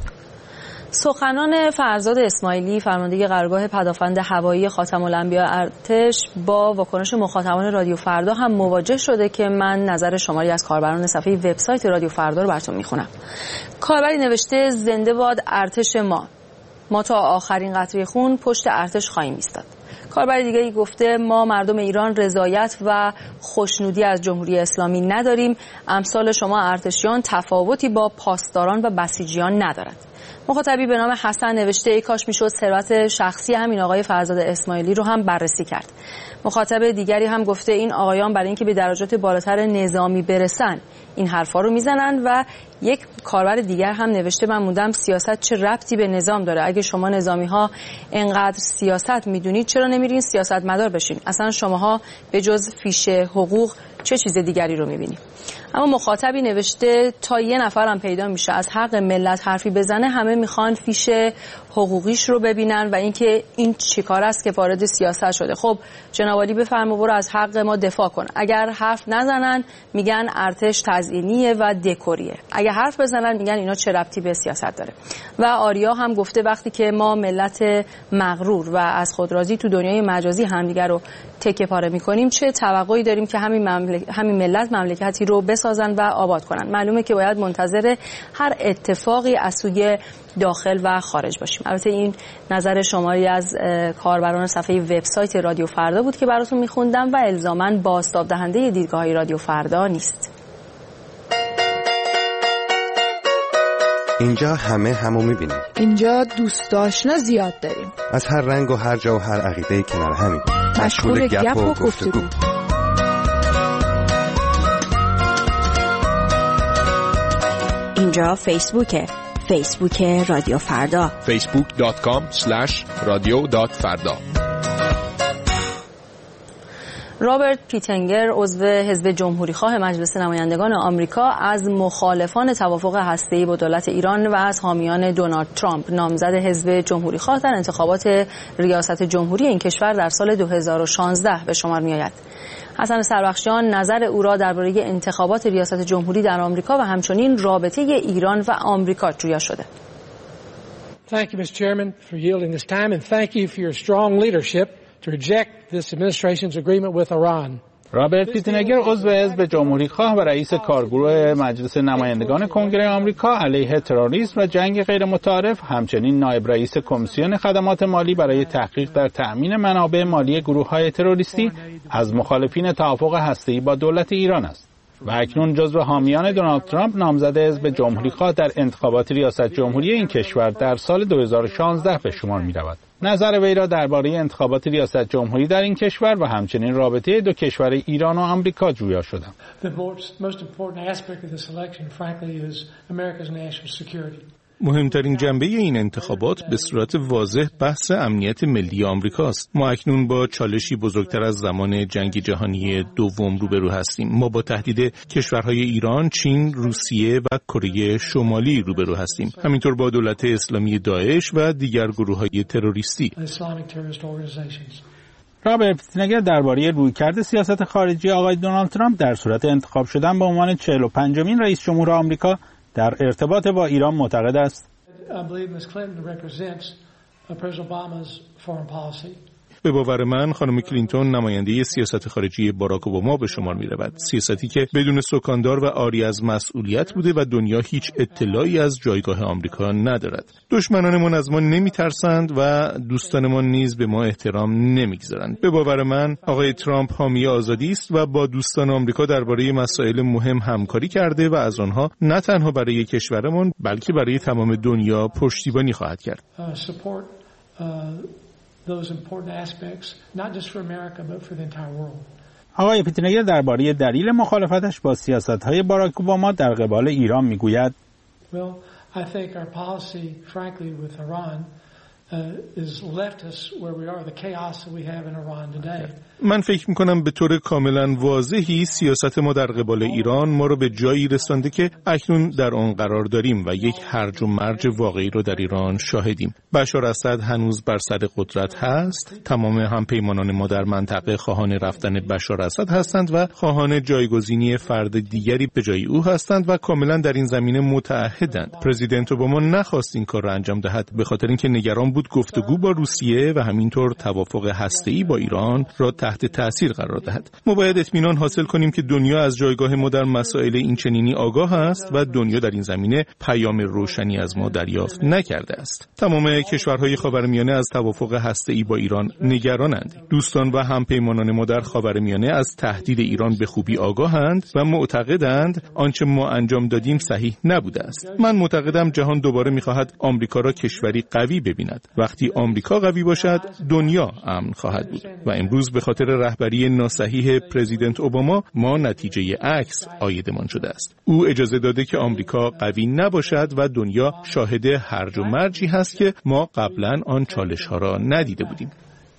سخنان فرزاد اسماعیلی فرمانده قرارگاه پدافند هوایی خاتم الانبیاء ارتش با واکنش مخاطبان رادیو فردا هم مواجه شده که من نظر شماری از کاربران صفحه وبسایت رادیو فردا رو براتون میخونم. کاربری نوشته زنده باد ارتش ما. ما تا آخرین قطره خون پشت ارتش خواهیم ایستاد. کاربر دیگری گفته ما مردم ایران رضایت و خوشنودی از جمهوری اسلامی نداریم. امثال شما ارتشیان تفاوتی با پاسداران و بسیجیان ندارند. مخاطبی به نام حسن نوشته ای کاش میشد ثروت شخصی همین آقای فرزاد اسماعیلی رو هم بررسی کرد. مخاطب دیگری هم گفته این آقایان برای اینکه به درجات بالاتر نظامی برسن این حرفا رو میزنن. و یک کاربر دیگر هم نوشته من موندم سیاست چه ربطی به نظام داره؟ اگه شما نظامی ها انقدر سیاست میدونید چرا نمیرین سیاست مدار بشین؟ اصلا شماها به جز فیش حقوق چه چیز دیگری رو میبینیم؟ اما مخاطبی نوشته تا یه نفرم پیدا میشه از حق ملت حرفی بزنه همه میخوان فیش حقوقیش رو ببینن و اینکه این چیکار است که وارد سیاست شده. خب جناب عالی بفرما برو از حق ما دفاع کن. اگر حرف نزنن میگن ارتش تزیینیه و دکوریه. اگر حرف بزنن میگن اینا چه ربطی به سیاست داره. و آریا هم گفته وقتی که ما ملت مغرور و از خود راضی تو دنیای مجازی همدیگر رو تکه پاره میکنیم چه توقعی داریم که همین مملک... همین ملت مملکتی رو بسازن و آباد کنن؟ معلومه که باید منتظر هر اتفاقی از سوی داخل و خارج باشیم. البته این نظر شماری از کاربران صفحه وبسایت رادیو فردا بود که براتون میخوندم و الزاماً بازتاب دهنده دیدگاه‌های رادیو فردا نیست. اینجا همه همو میبینیم. اینجا دوست آشنا زیاد داریم. از هر رنگ و هر جا و هر عقیده کنار همیم. مشغول گپ و گفتگو. اینجا فیسبوکه. فیسبوک رادیو فردا. فیسبوک دات کام اسلش رادیو دات فردا. رابرت پیتنگر عضو حزب جمهوریخواه مجلس نمایندگان آمریکا از مخالفان توافق هسته‌ای با دولت ایران و از حامیان دونالد ترامپ نامزد حزب جمهوریخواه در انتخابات ریاست جمهوری این کشور در سال دو هزار و شانزده به شمار می‌آید. حسن سربخشیان نظر او را درباره انتخابات ریاست جمهوری در آمریکا و همچنین رابطه ایران و آمریکا جویا شده. Thank you, Mister Chairman, for yielding this time and thank you for your strong leadership to reject this administration's agreement with Iran. رابرت پیتنگر عضو حزب جمهوریخواه و رئیس کارگروه مجلس نمایندگان کنگره آمریکا علیه تروریسم و جنگ غیر متعارف، همچنین نایب رئیس کمیسیون خدمات مالی برای تحقیق در تأمین منابع مالی گروه‌های تروریستی، از مخالفین توافق هسته‌ای با دولت ایران است و اکنون جزو حامیان دونالد ترامپ نامزد حزب جمهوریخواه در انتخابات ریاست جمهوری این کشور در سال دو هزار و شانزده به شمار می‌رود. نظر وی را درباره انتخابات ریاست جمهوری در این کشور و همچنین رابطه دو کشور ایران و آمریکا جویا شدم. مهمترین جنبه این انتخابات به صورت واضح بحث امنیت ملی آمریکاست. ما اکنون با چالشی بزرگتر از زمان جنگ جهانی دوم روبرو هستیم. ما با تهدید کشورهای ایران، چین، روسیه و کره شمالی روبرو هستیم. همینطور با دولت اسلامی داعش و دیگر گروه‌های تروریستی. رابرت پیتنگر درباره رویکرد سیاست خارجی آقای دونالد ترامپ در صورت انتخاب شدن به عنوان چهل و پنجمین رئیس جمهور آمریکا در ارتباط با ایران معتقد است به باور من خانم کلینتون نماینده سیاست خارجی باراک اوباما به شمار می‌رود. سیاستی که بدون سکاندار و عاری از مسئولیت بوده و دنیا هیچ اطلاعی از جایگاه آمریکا ندارد. دشمنانمان از ما نمی‌ترسند و دوستانمان نیز به ما احترام نمی‌گذارند. به باور من آقای ترامپ حامی آزادی است و با دوستان آمریکا درباره مسائل مهم همکاری کرده و از آنها نه تنها برای کشورمان بلکه برای تمام دنیا پشتیبانی خواهد کرد. آقای پیتنگر درباره دلیل مخالفتش با سیاست‌های باراک اوباما در قبال ایران میگوید Well, I think our policy, frankly, with Iran uh, is left us where we are, the chaos that we have in Iran today. من فکر میکنم به طور کاملا واضحی سیاست ما در قبال ایران ما رو به جایی رسانده که اکنون در آن قرار داریم و یک هرج و مرج واقعی رو در ایران شاهدیم. بشار اسد هنوز بر سر قدرت هست. تمام همپیمانان ما در منطقه خواهان رفتن بشار اسد هستند و خواهان جایگزینی فرد دیگری به جای او هستند و کاملا در این زمینه متعهدند. پرزیدنت اوباما نخواست این کار را انجام دهد به خاطر اینکه نگران بود گفتگو با روسیه و همینطور توافق هسته‌ای با ایران را تحت تأثیر قرار دهد. ما باید اطمینان حاصل کنیم که دنیا از جایگاه ما در مسائل این چنینی آگاه است و دنیا در این زمینه پیام روشنی از ما دریافت نکرده است. تمام کشورهای خاورمیانه از توافق هسته‌ای با ایران نگرانند. دوستان و همپیمانان ما در خاورمیانه از تهدید ایران به خوبی آگاهند و معتقدند آنچه ما انجام دادیم صحیح نبوده است. من معتقدم جهان دوباره می‌خواهد آمریکا را کشوری قوی ببیند. وقتی آمریکا قوی باشد، دنیا امن خواهد بود. و امروز به خاطر رهبری ناصحیح پرزیدنت اوباما ما نتیجه عکس عایدمان شده است. او اجازه داده که آمریکا قوی نباشد و دنیا شاهد هرج و مرجی هست که ما قبلا آن چالش‌ها را ندیده بودیم.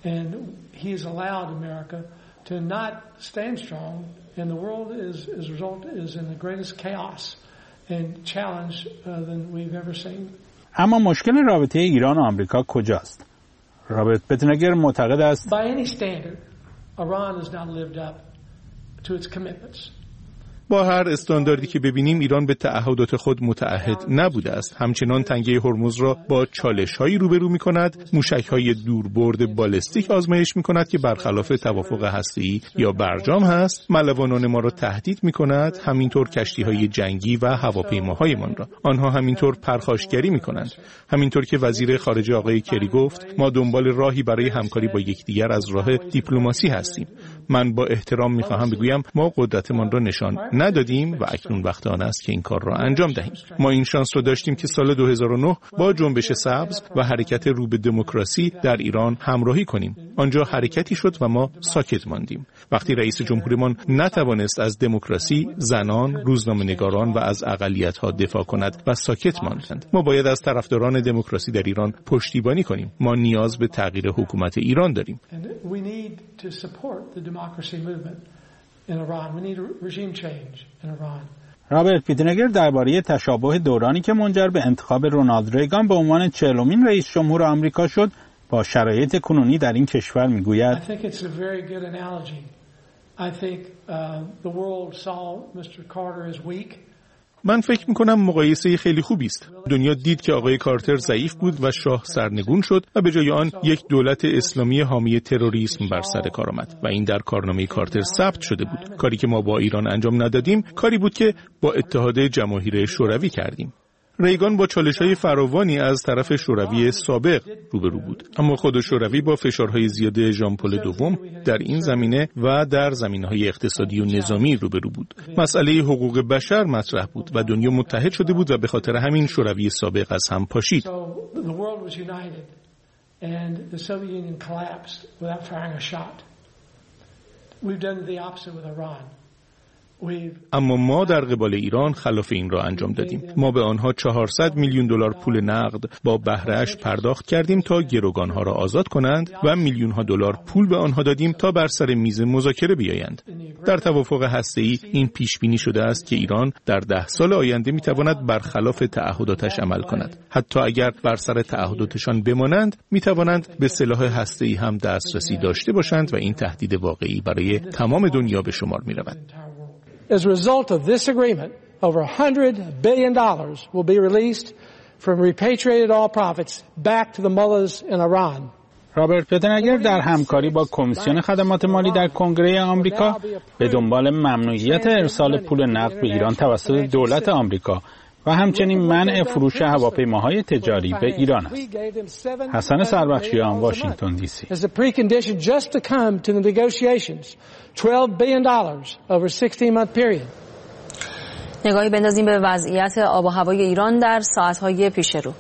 اما مشکل رابطه ایران و آمریکا کجاست؟ رابرت پتنگر معتقد است Iran has not lived up to its commitments. با هر استانداردی که ببینیم ایران به تعهدات خود متعهد نبوده است. همچنان تنگه هرمز را با چالش‌هایی روبرو می‌کند، موشک‌های دوربرد بالستیک آزمایش می‌کند که برخلاف توافق هسته‌ای یا برجام هست، ملوانان ما را تهدید می‌کند، همینطور کشتی‌های جنگی و هواپیماهایمان را. آنها همینطور پرخاشگری می‌کنند. همینطور که وزیر خارجه آقای کری گفت، ما دنبال راهی برای همکاری با یکدیگر از راه دیپلماسی هستیم. من با احترام می‌خواهم بگویم ما قدرتمان را نشان ندادیم و اکنون وقت آن است که این کار را انجام دهیم. ما این شانس را داشتیم که سال دو هزار و نه با جنبش سبز و حرکت رو به دموکراسی در ایران همراهی کنیم. آنجا حرکتی شد و ما ساکت ماندیم. وقتی رئیس جمهورمان نتوانست از دموکراسی، زنان، روزنامه‌نگاران و از اقلیت‌ها دفاع کند و ساکت ماندند. ما باید از طرفداران دموکراسی در ایران پشتیبانی کنیم. ما نیاز به تغییر حکومت ایران داریم. In Iran. We need a regime change in Iran. رابرت پیتنگر درباره تشابه دورانی که منجر به انتخاب رونالد ریگان به عنوان چهلمین رئیس جمهور آمریکا شد با شرایط کنونی در این کشور میگوید I think it's a very good analogy. I think uh, the world saw Mister Carter as weak. من فکر میکنم مقایسه خیلی خوبی است. دنیا دید که آقای کارتر ضعیف بود و شاه سرنگون شد و به جای آن یک دولت اسلامی حامی تروریسم بر سر کار آمد و این در کارنامه کارتر ثبت شده بود. کاری که ما با ایران انجام ندادیم، کاری بود که با اتحاد جماهیر شوروی کردیم. ریگان با چالش‌های فراوانی از طرف شوروی سابق روبرو بود، اما خود شوروی با فشارهای زیاد ژان پل دوم در این زمینه و در زمینه‌های اقتصادی و نظامی روبرو بود. مسئله حقوق بشر مطرح بود و دنیا متحد شده بود و به خاطر همین شوروی سابق از هم پاشید. اما ما در قبال ایران خلاف این را انجام دادیم. ما به آنها چهارصد میلیون دلار پول نقد با بهره‌اش پرداخت کردیم تا گروگانها را آزاد کنند و میلیون ها دلار پول به آنها دادیم تا بر سر میز مذاکره بیایند. در توافق هسته‌ای این پیش بینی شده است که ایران در ده سال آینده میتواند برخلاف تعهداتش عمل کند. حتی اگر بر سر تعهداتشان بمانند، میتوانند به سلاح هسته‌ای هم دسترسی داشته باشند و این تهدید واقعی برای تمام دنیا به شمار می‌رود. As a result of this agreement, over one hundred billion dollars will be released from repatriated oil profits back to the mullahs in Iran. رابرت پتنگر در همکاری با کمیسیون خدمات مالی در کنگره آمریکا به دنبال ممنوعیت ارسال پول نقد به ایران توسط دولت آمریکا و همچنین منع فروش هواپیماهای تجاری به ایران است. حسن سربخشیان، واشنگتن دی سی. نگاهی بندازیم به وضعیت آب و هوای ایران در ساعت‌های پیش رو.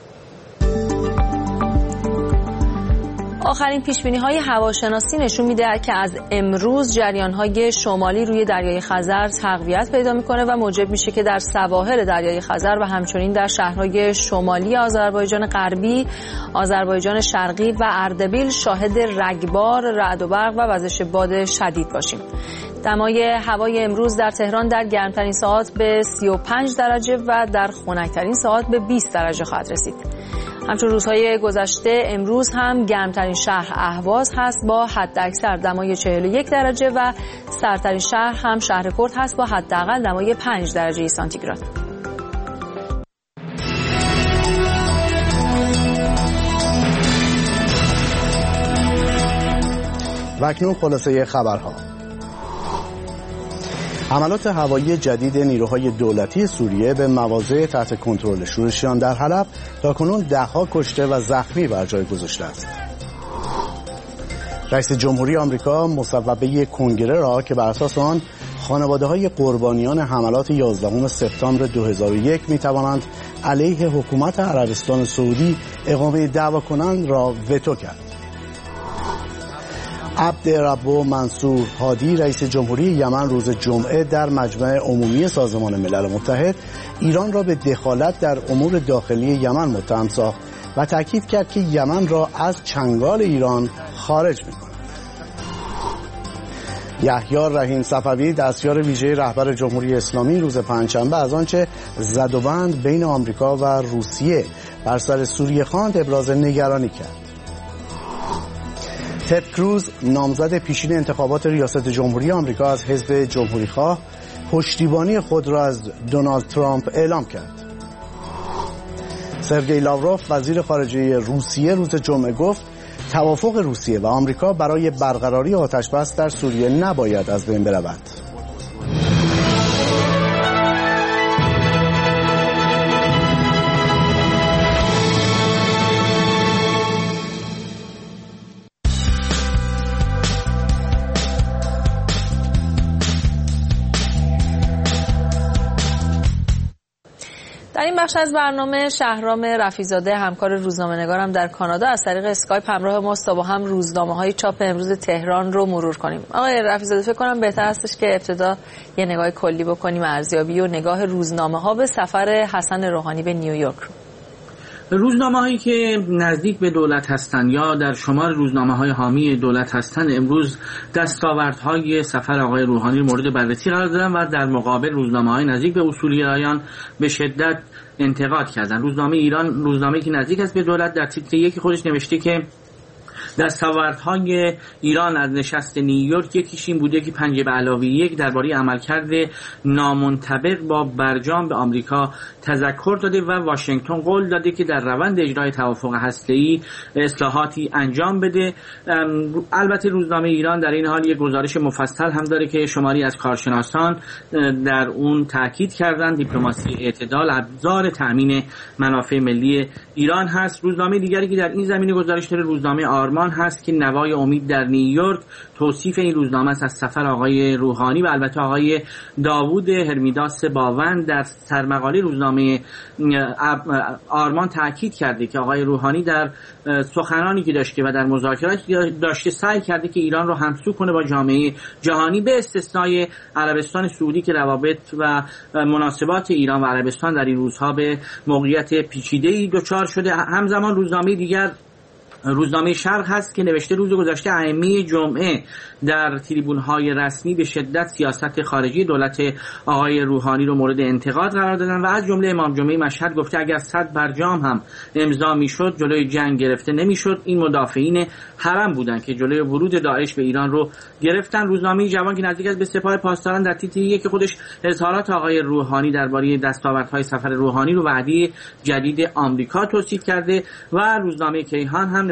آخرین پیشبینی‌های هواشناسی نشون میده که از امروز جریان‌های شمالی روی دریای خزر تقویت پیدا می‌کنه و موجب میشه که در سواحل دریای خزر و همچنین در شهرهای شمالی آذربایجان غربی، آذربایجان شرقی و اردبیل شاهد رگبار، رعد و برق و وزش باد شدید باشیم. دمای هوای امروز در تهران در گرمترین ساعات به سی و پنج درجه و در خنک‌ترین ساعات به بیست درجه خواهد رسید. همچون روزهای گذشته امروز هم گرمترین شهر اهواز هست با حداکثر دمای چهل و یک درجه و سردترین شهر هم شهر کرد هست با حداقل دمای پنج درجه سانتیگراد. و اکنون خلاصه خبرها. حملات هوایی جدید نیروهای دولتی سوریه به مواضع تحت کنترل شورشیان در حلب تاکنون ده‌ها کشته و زخمی بر جای گذاشته است. رئیس جمهوری آمریکا مصوبه کنگره را که بر اساس آن خانواده‌های قربانیان حملات یازدهم سپتامبر دو هزار و یک می‌توانند علیه حکومت عربستان سعودی اقامه دعوا کنند را وتو کرد. عبدالرب منصور هادی رئیس جمهوری یمن روز جمعه در مجمع عمومی سازمان ملل متحد ایران را به دخالت در امور داخلی یمن متهم ساخت و تاکید کرد که یمن را از چنگال ایران خارج می‌کند. یحیی رحیم صفوی دستیار ویژه رهبر جمهوری اسلامی روز پنجشنبه از آنچه زد و بند بین آمریکا و روسیه بر سر سوریه خواند ابراز نگرانی کرد. تد کروز نامزد پیشین انتخابات ریاست جمهوری آمریکا از حزب جمهوری‌خواه پشتیبانی خود را از دونالد ترامپ اعلام کرد. سرگئی لاوروف وزیر خارجه روسیه روز جمعه گفت توافق روسیه و آمریکا برای برقراری آتش‌بس در سوریه نباید از بین برود. در این بخش از برنامه شهرام رفیع‌زاده همکار روزنامه‌نگارم در کانادا از طریق اسکایپ همراه ماست تا با هم روزنامه‌های چاپ امروز تهران رو مرور کنیم. آقای رفیع‌زاده فکر کنم بهتر هستش که ابتدا یه نگاه کلی بکنیم ارزیابی و نگاه روزنامه‌ها به سفر حسن روحانی به نیویورک. روزنامه‌هایی که نزدیک به دولت هستند یا در شمار روزنامه‌های حامی دولت هستند امروز دستاوردهای سفر آقای روحانی مورد بررسی قرار دادن و در مقابل روزنامه‌های نزدیک به اصولگرایان به شدت انتقاد کردند. روزنامه ایران، روزنامه‌ای که نزدیک است به دولت، در تیتر یکی خودش نوشته که دستاوردهای ایران از نشست نیویورک یکیش این بوده که پنج به علاوه یک درباره عملکرد نامنطبق با برجام به آمریکا تذکر داده و واشنگتن قول داده که در روند اجرای توافق هسته‌ای اصلاحاتی انجام بده. البته روزنامه ایران در این حال یک گزارش مفصل هم داره که شماری از کارشناسان در اون تاکید کردن دیپلماسی اعتدال ابزار تامین منافع ملی ایران هست. روزنامه دیگری که در این زمینه گزارش داره روزنامه آرمان هست که نوای امید در نیویورک توصیف این روزنامه است از سفر آقای روحانی و البته آقای داوود هرمیداس باوند در سرمقاله روزنامه آرمان تاکید کرده که آقای روحانی در سخنانی که داشته و در مذاکراتی داشته سعی کرده که ایران رو همسو کنه با جامعه جهانی به استثنای عربستان سعودی که روابط و مناسبات ایران و عربستان در این روزها به موقعیت پیچیده‌ای دچار شده. همزمان روزنامه دیگر روزنامه شرق هست که نوشته روز گذشته ائمه جمعه در تریبون‌های رسمی به شدت سیاست خارجی دولت آقای روحانی رو مورد انتقاد قرار دادن و از جمله امام جمعه مشهد گفته اگر صد برجام هم امضا میشد جلوی جنگ گرفته نمیشد. این مدافعین حرم بودن که جلوی ورود داعش به ایران رو گرفتن. روزنامه جوان که نزدیک است به سپاه پاسداران در تیتر که خودش اظهارات آقای روحانی درباره دستاوردهای سفر روحانی رو وعده جدید آمریکا توصیف کرده و روزنامه کیهان هم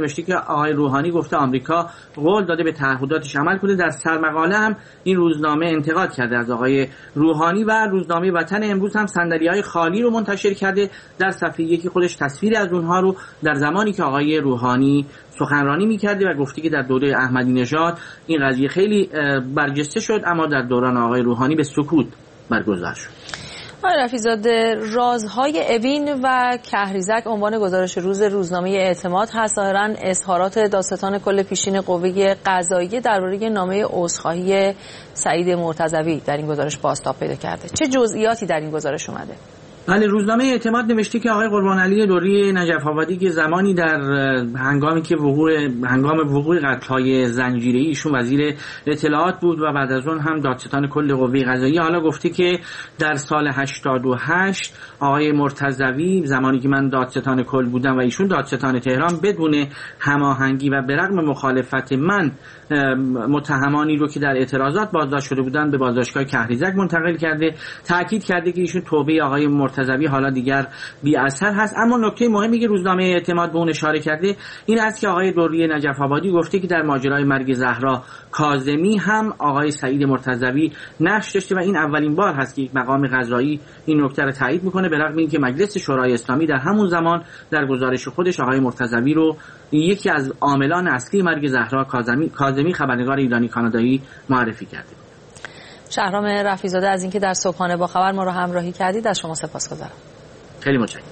نوشته که آقای روحانی گفته آمریکا قول داده به تعهداتش عمل کنه. در سرمقاله هم این روزنامه انتقاد کرده از آقای روحانی و روزنامه وطن امروز هم صندلی‌های خالی رو منتشر کرده. در صفحه یکی خودش تصویری از اونها رو در زمانی که آقای روحانی سخنرانی می‌کرده و گفته که در دوره احمدی نژاد این قضیه خیلی برجسته شد اما در دوران آقای روحانی به سکوت برگزار شد. آقای رفیع‌زاده، رازهای اوین و کهریزک عنوان گزارش روز روزنامه اعتماد هست. ظاهراً اظهارات دادستان کل پیشین قوه قضاییه درباره نامه عذرخواهی سعید مرتضوی در این گزارش بازتاب پیدا کرده. چه جزئیاتی در این گزارش اومده؟ بله، روزنامه اعتماد نوشته که آقای قربانعلی دوری نجف آبادی که زمانی در هنگامی که وقوع هنگام وقوع قتل‌های زنجیره‌ای ایشون وزیر اطلاعات بود و بعد از اون هم دادستان کل قوه قضاییه، حالا گفته که در سال هشتاد و هشت آقای مرتضوی زمانی که من دادستان کل بودم و ایشون دادستان تهران بدون هماهنگی و به رغم مخالفت من متهمانی رو که در اعتراضات بازداشت شده بودن به بازداشتگاه کهریزک منتقل کرده. تاکید کرده که ایشون توبه آقای مرتضوی حالا دیگر بی اثر هست. اما نکته مهمی که روزنامه اعتماد به اون اشاره کرده این است که آقای دوری نجف آبادی گفته که در ماجرای مرگ زهرا کاظمی هم آقای سعید مرتضوی نقش داشته و این اولین بار هست که یک مقام قضایی این نکته رو تایید میکنه، به رغم اینکه مجلس شورای اسلامی در همون زمان در گزارش خودش آقای مرتضوی رو یکی از عاملان اصلی مرگ زهرا کاظمی کاظمی خبرنگار ایرانی کانادایی معرفی کرده. شهرام رفیع‌زاده از اینکه در صبحانه با خبر ما رو همراهی کردید از شما سپاسگزارم. خیلی متشکرم.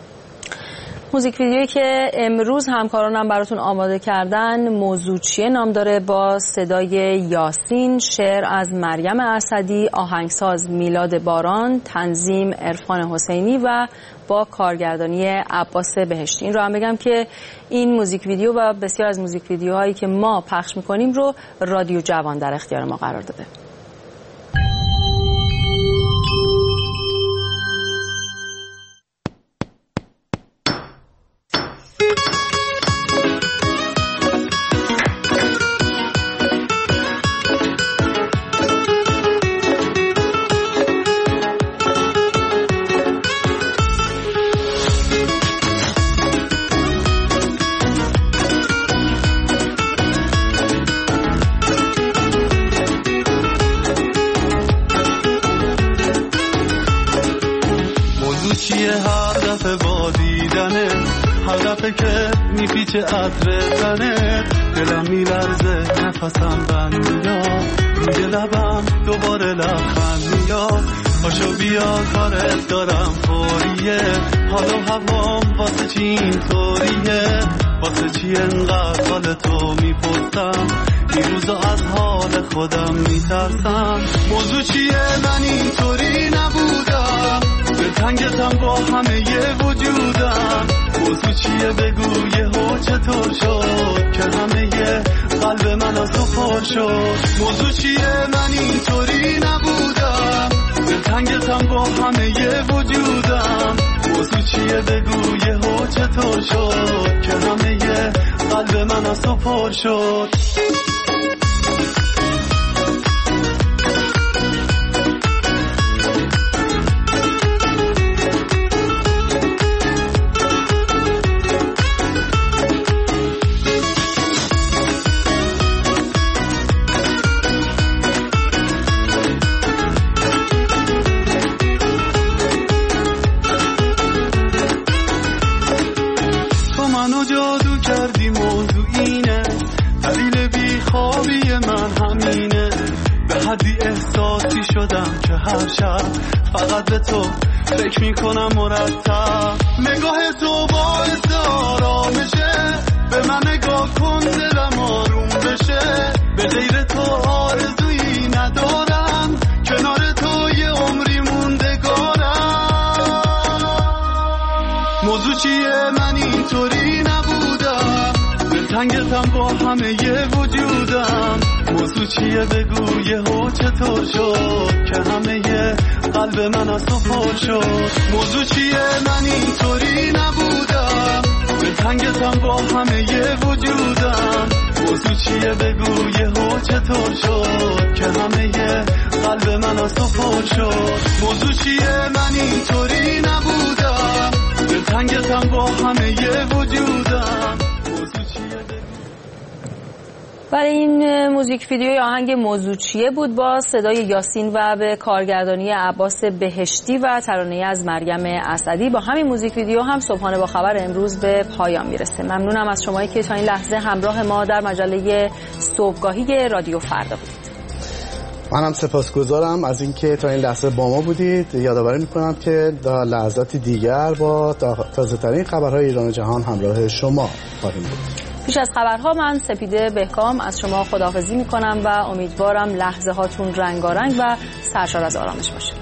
موزیک ویدیویی که امروز همکارانم براتون آماده کردن موضوع چیه نام داره، با صدای یاسین، شعر از مریم اسدی، آهنگساز میلاد باران، تنظیم عرفان حسینی و با کارگردانی عباس بهشتی. این رو هم بگم که این موزیک ویدیو و بسیار از موزیک ویدیوهایی که ما پخش میکنیم رو رادیو جوان در اختیار ما قرار داده. چه عطر تنه دلم میلرزه نفسم بند میاد روی لبم دوباره لبخند میاد پاشو بیا کارت دارم فوریه حالا هوام واسه چی اینطوریه واسه چی انقدر حال تو میپرسم این روزا از حال خودم میترسم موضوع چیه من اینطوری نبودم دلتنگتم با همه یه وجودم موضوع چیه بگو یهو چطور شد که همه یه قلب من از تو پر شد موضوع چیه من اینطوری نبودم دلتنگتم با همه یه وجودم موضوع چیه بگو یهو چطور شد که همه یه قلب من از تو پر شد فقط به تو فکر میکنم مرتب نگاه تو باعث آرامشه به من نگاه کن دلم آروم بشه به غیر تو آرزویی ندارم کنار تو یه عمری موندگارم موضوع چیه من اینطوری نبودم دلتنگتم با همه یه وجودم موضوع چیه بگو یهو چطور شد که همه یه قلب من از تو پر شد موضوع چیه من اینطوری نبودم دلتنگتم با همه یه وجودم موضوع چیه بگو یهو چطور شد که همه یه قلب من از تو پر شد موضوع چیه من اینطوری نبودم دلتنگتم با همه یه وجودم موضوع چیه برای این موزیک ویدیوی آهنگ موضوع چیه بود با صدای یاسین و به کارگردانی عباس بهشتی و ترانه از مریم اسدی. با همین موزیک ویدیو هم صبحانه با خبر امروز به پایان میرسه. ممنونم از شمایی که تا این لحظه همراه ما در مجله صبحگاهی رادیو فردا بودید. منم سپاسگزارم از اینکه تا این لحظه با ما بودید. یادآوری میکنم که در لحظات دیگر با تازه‌ترین خبرهای ایران و جهان همراه شما خواهیم بود. پیش از خبرها من سپیده بهکام از شما خداحافظی میکنم و امیدوارم لحظه هاتون رنگارنگ و سرشار از آرامش باشه.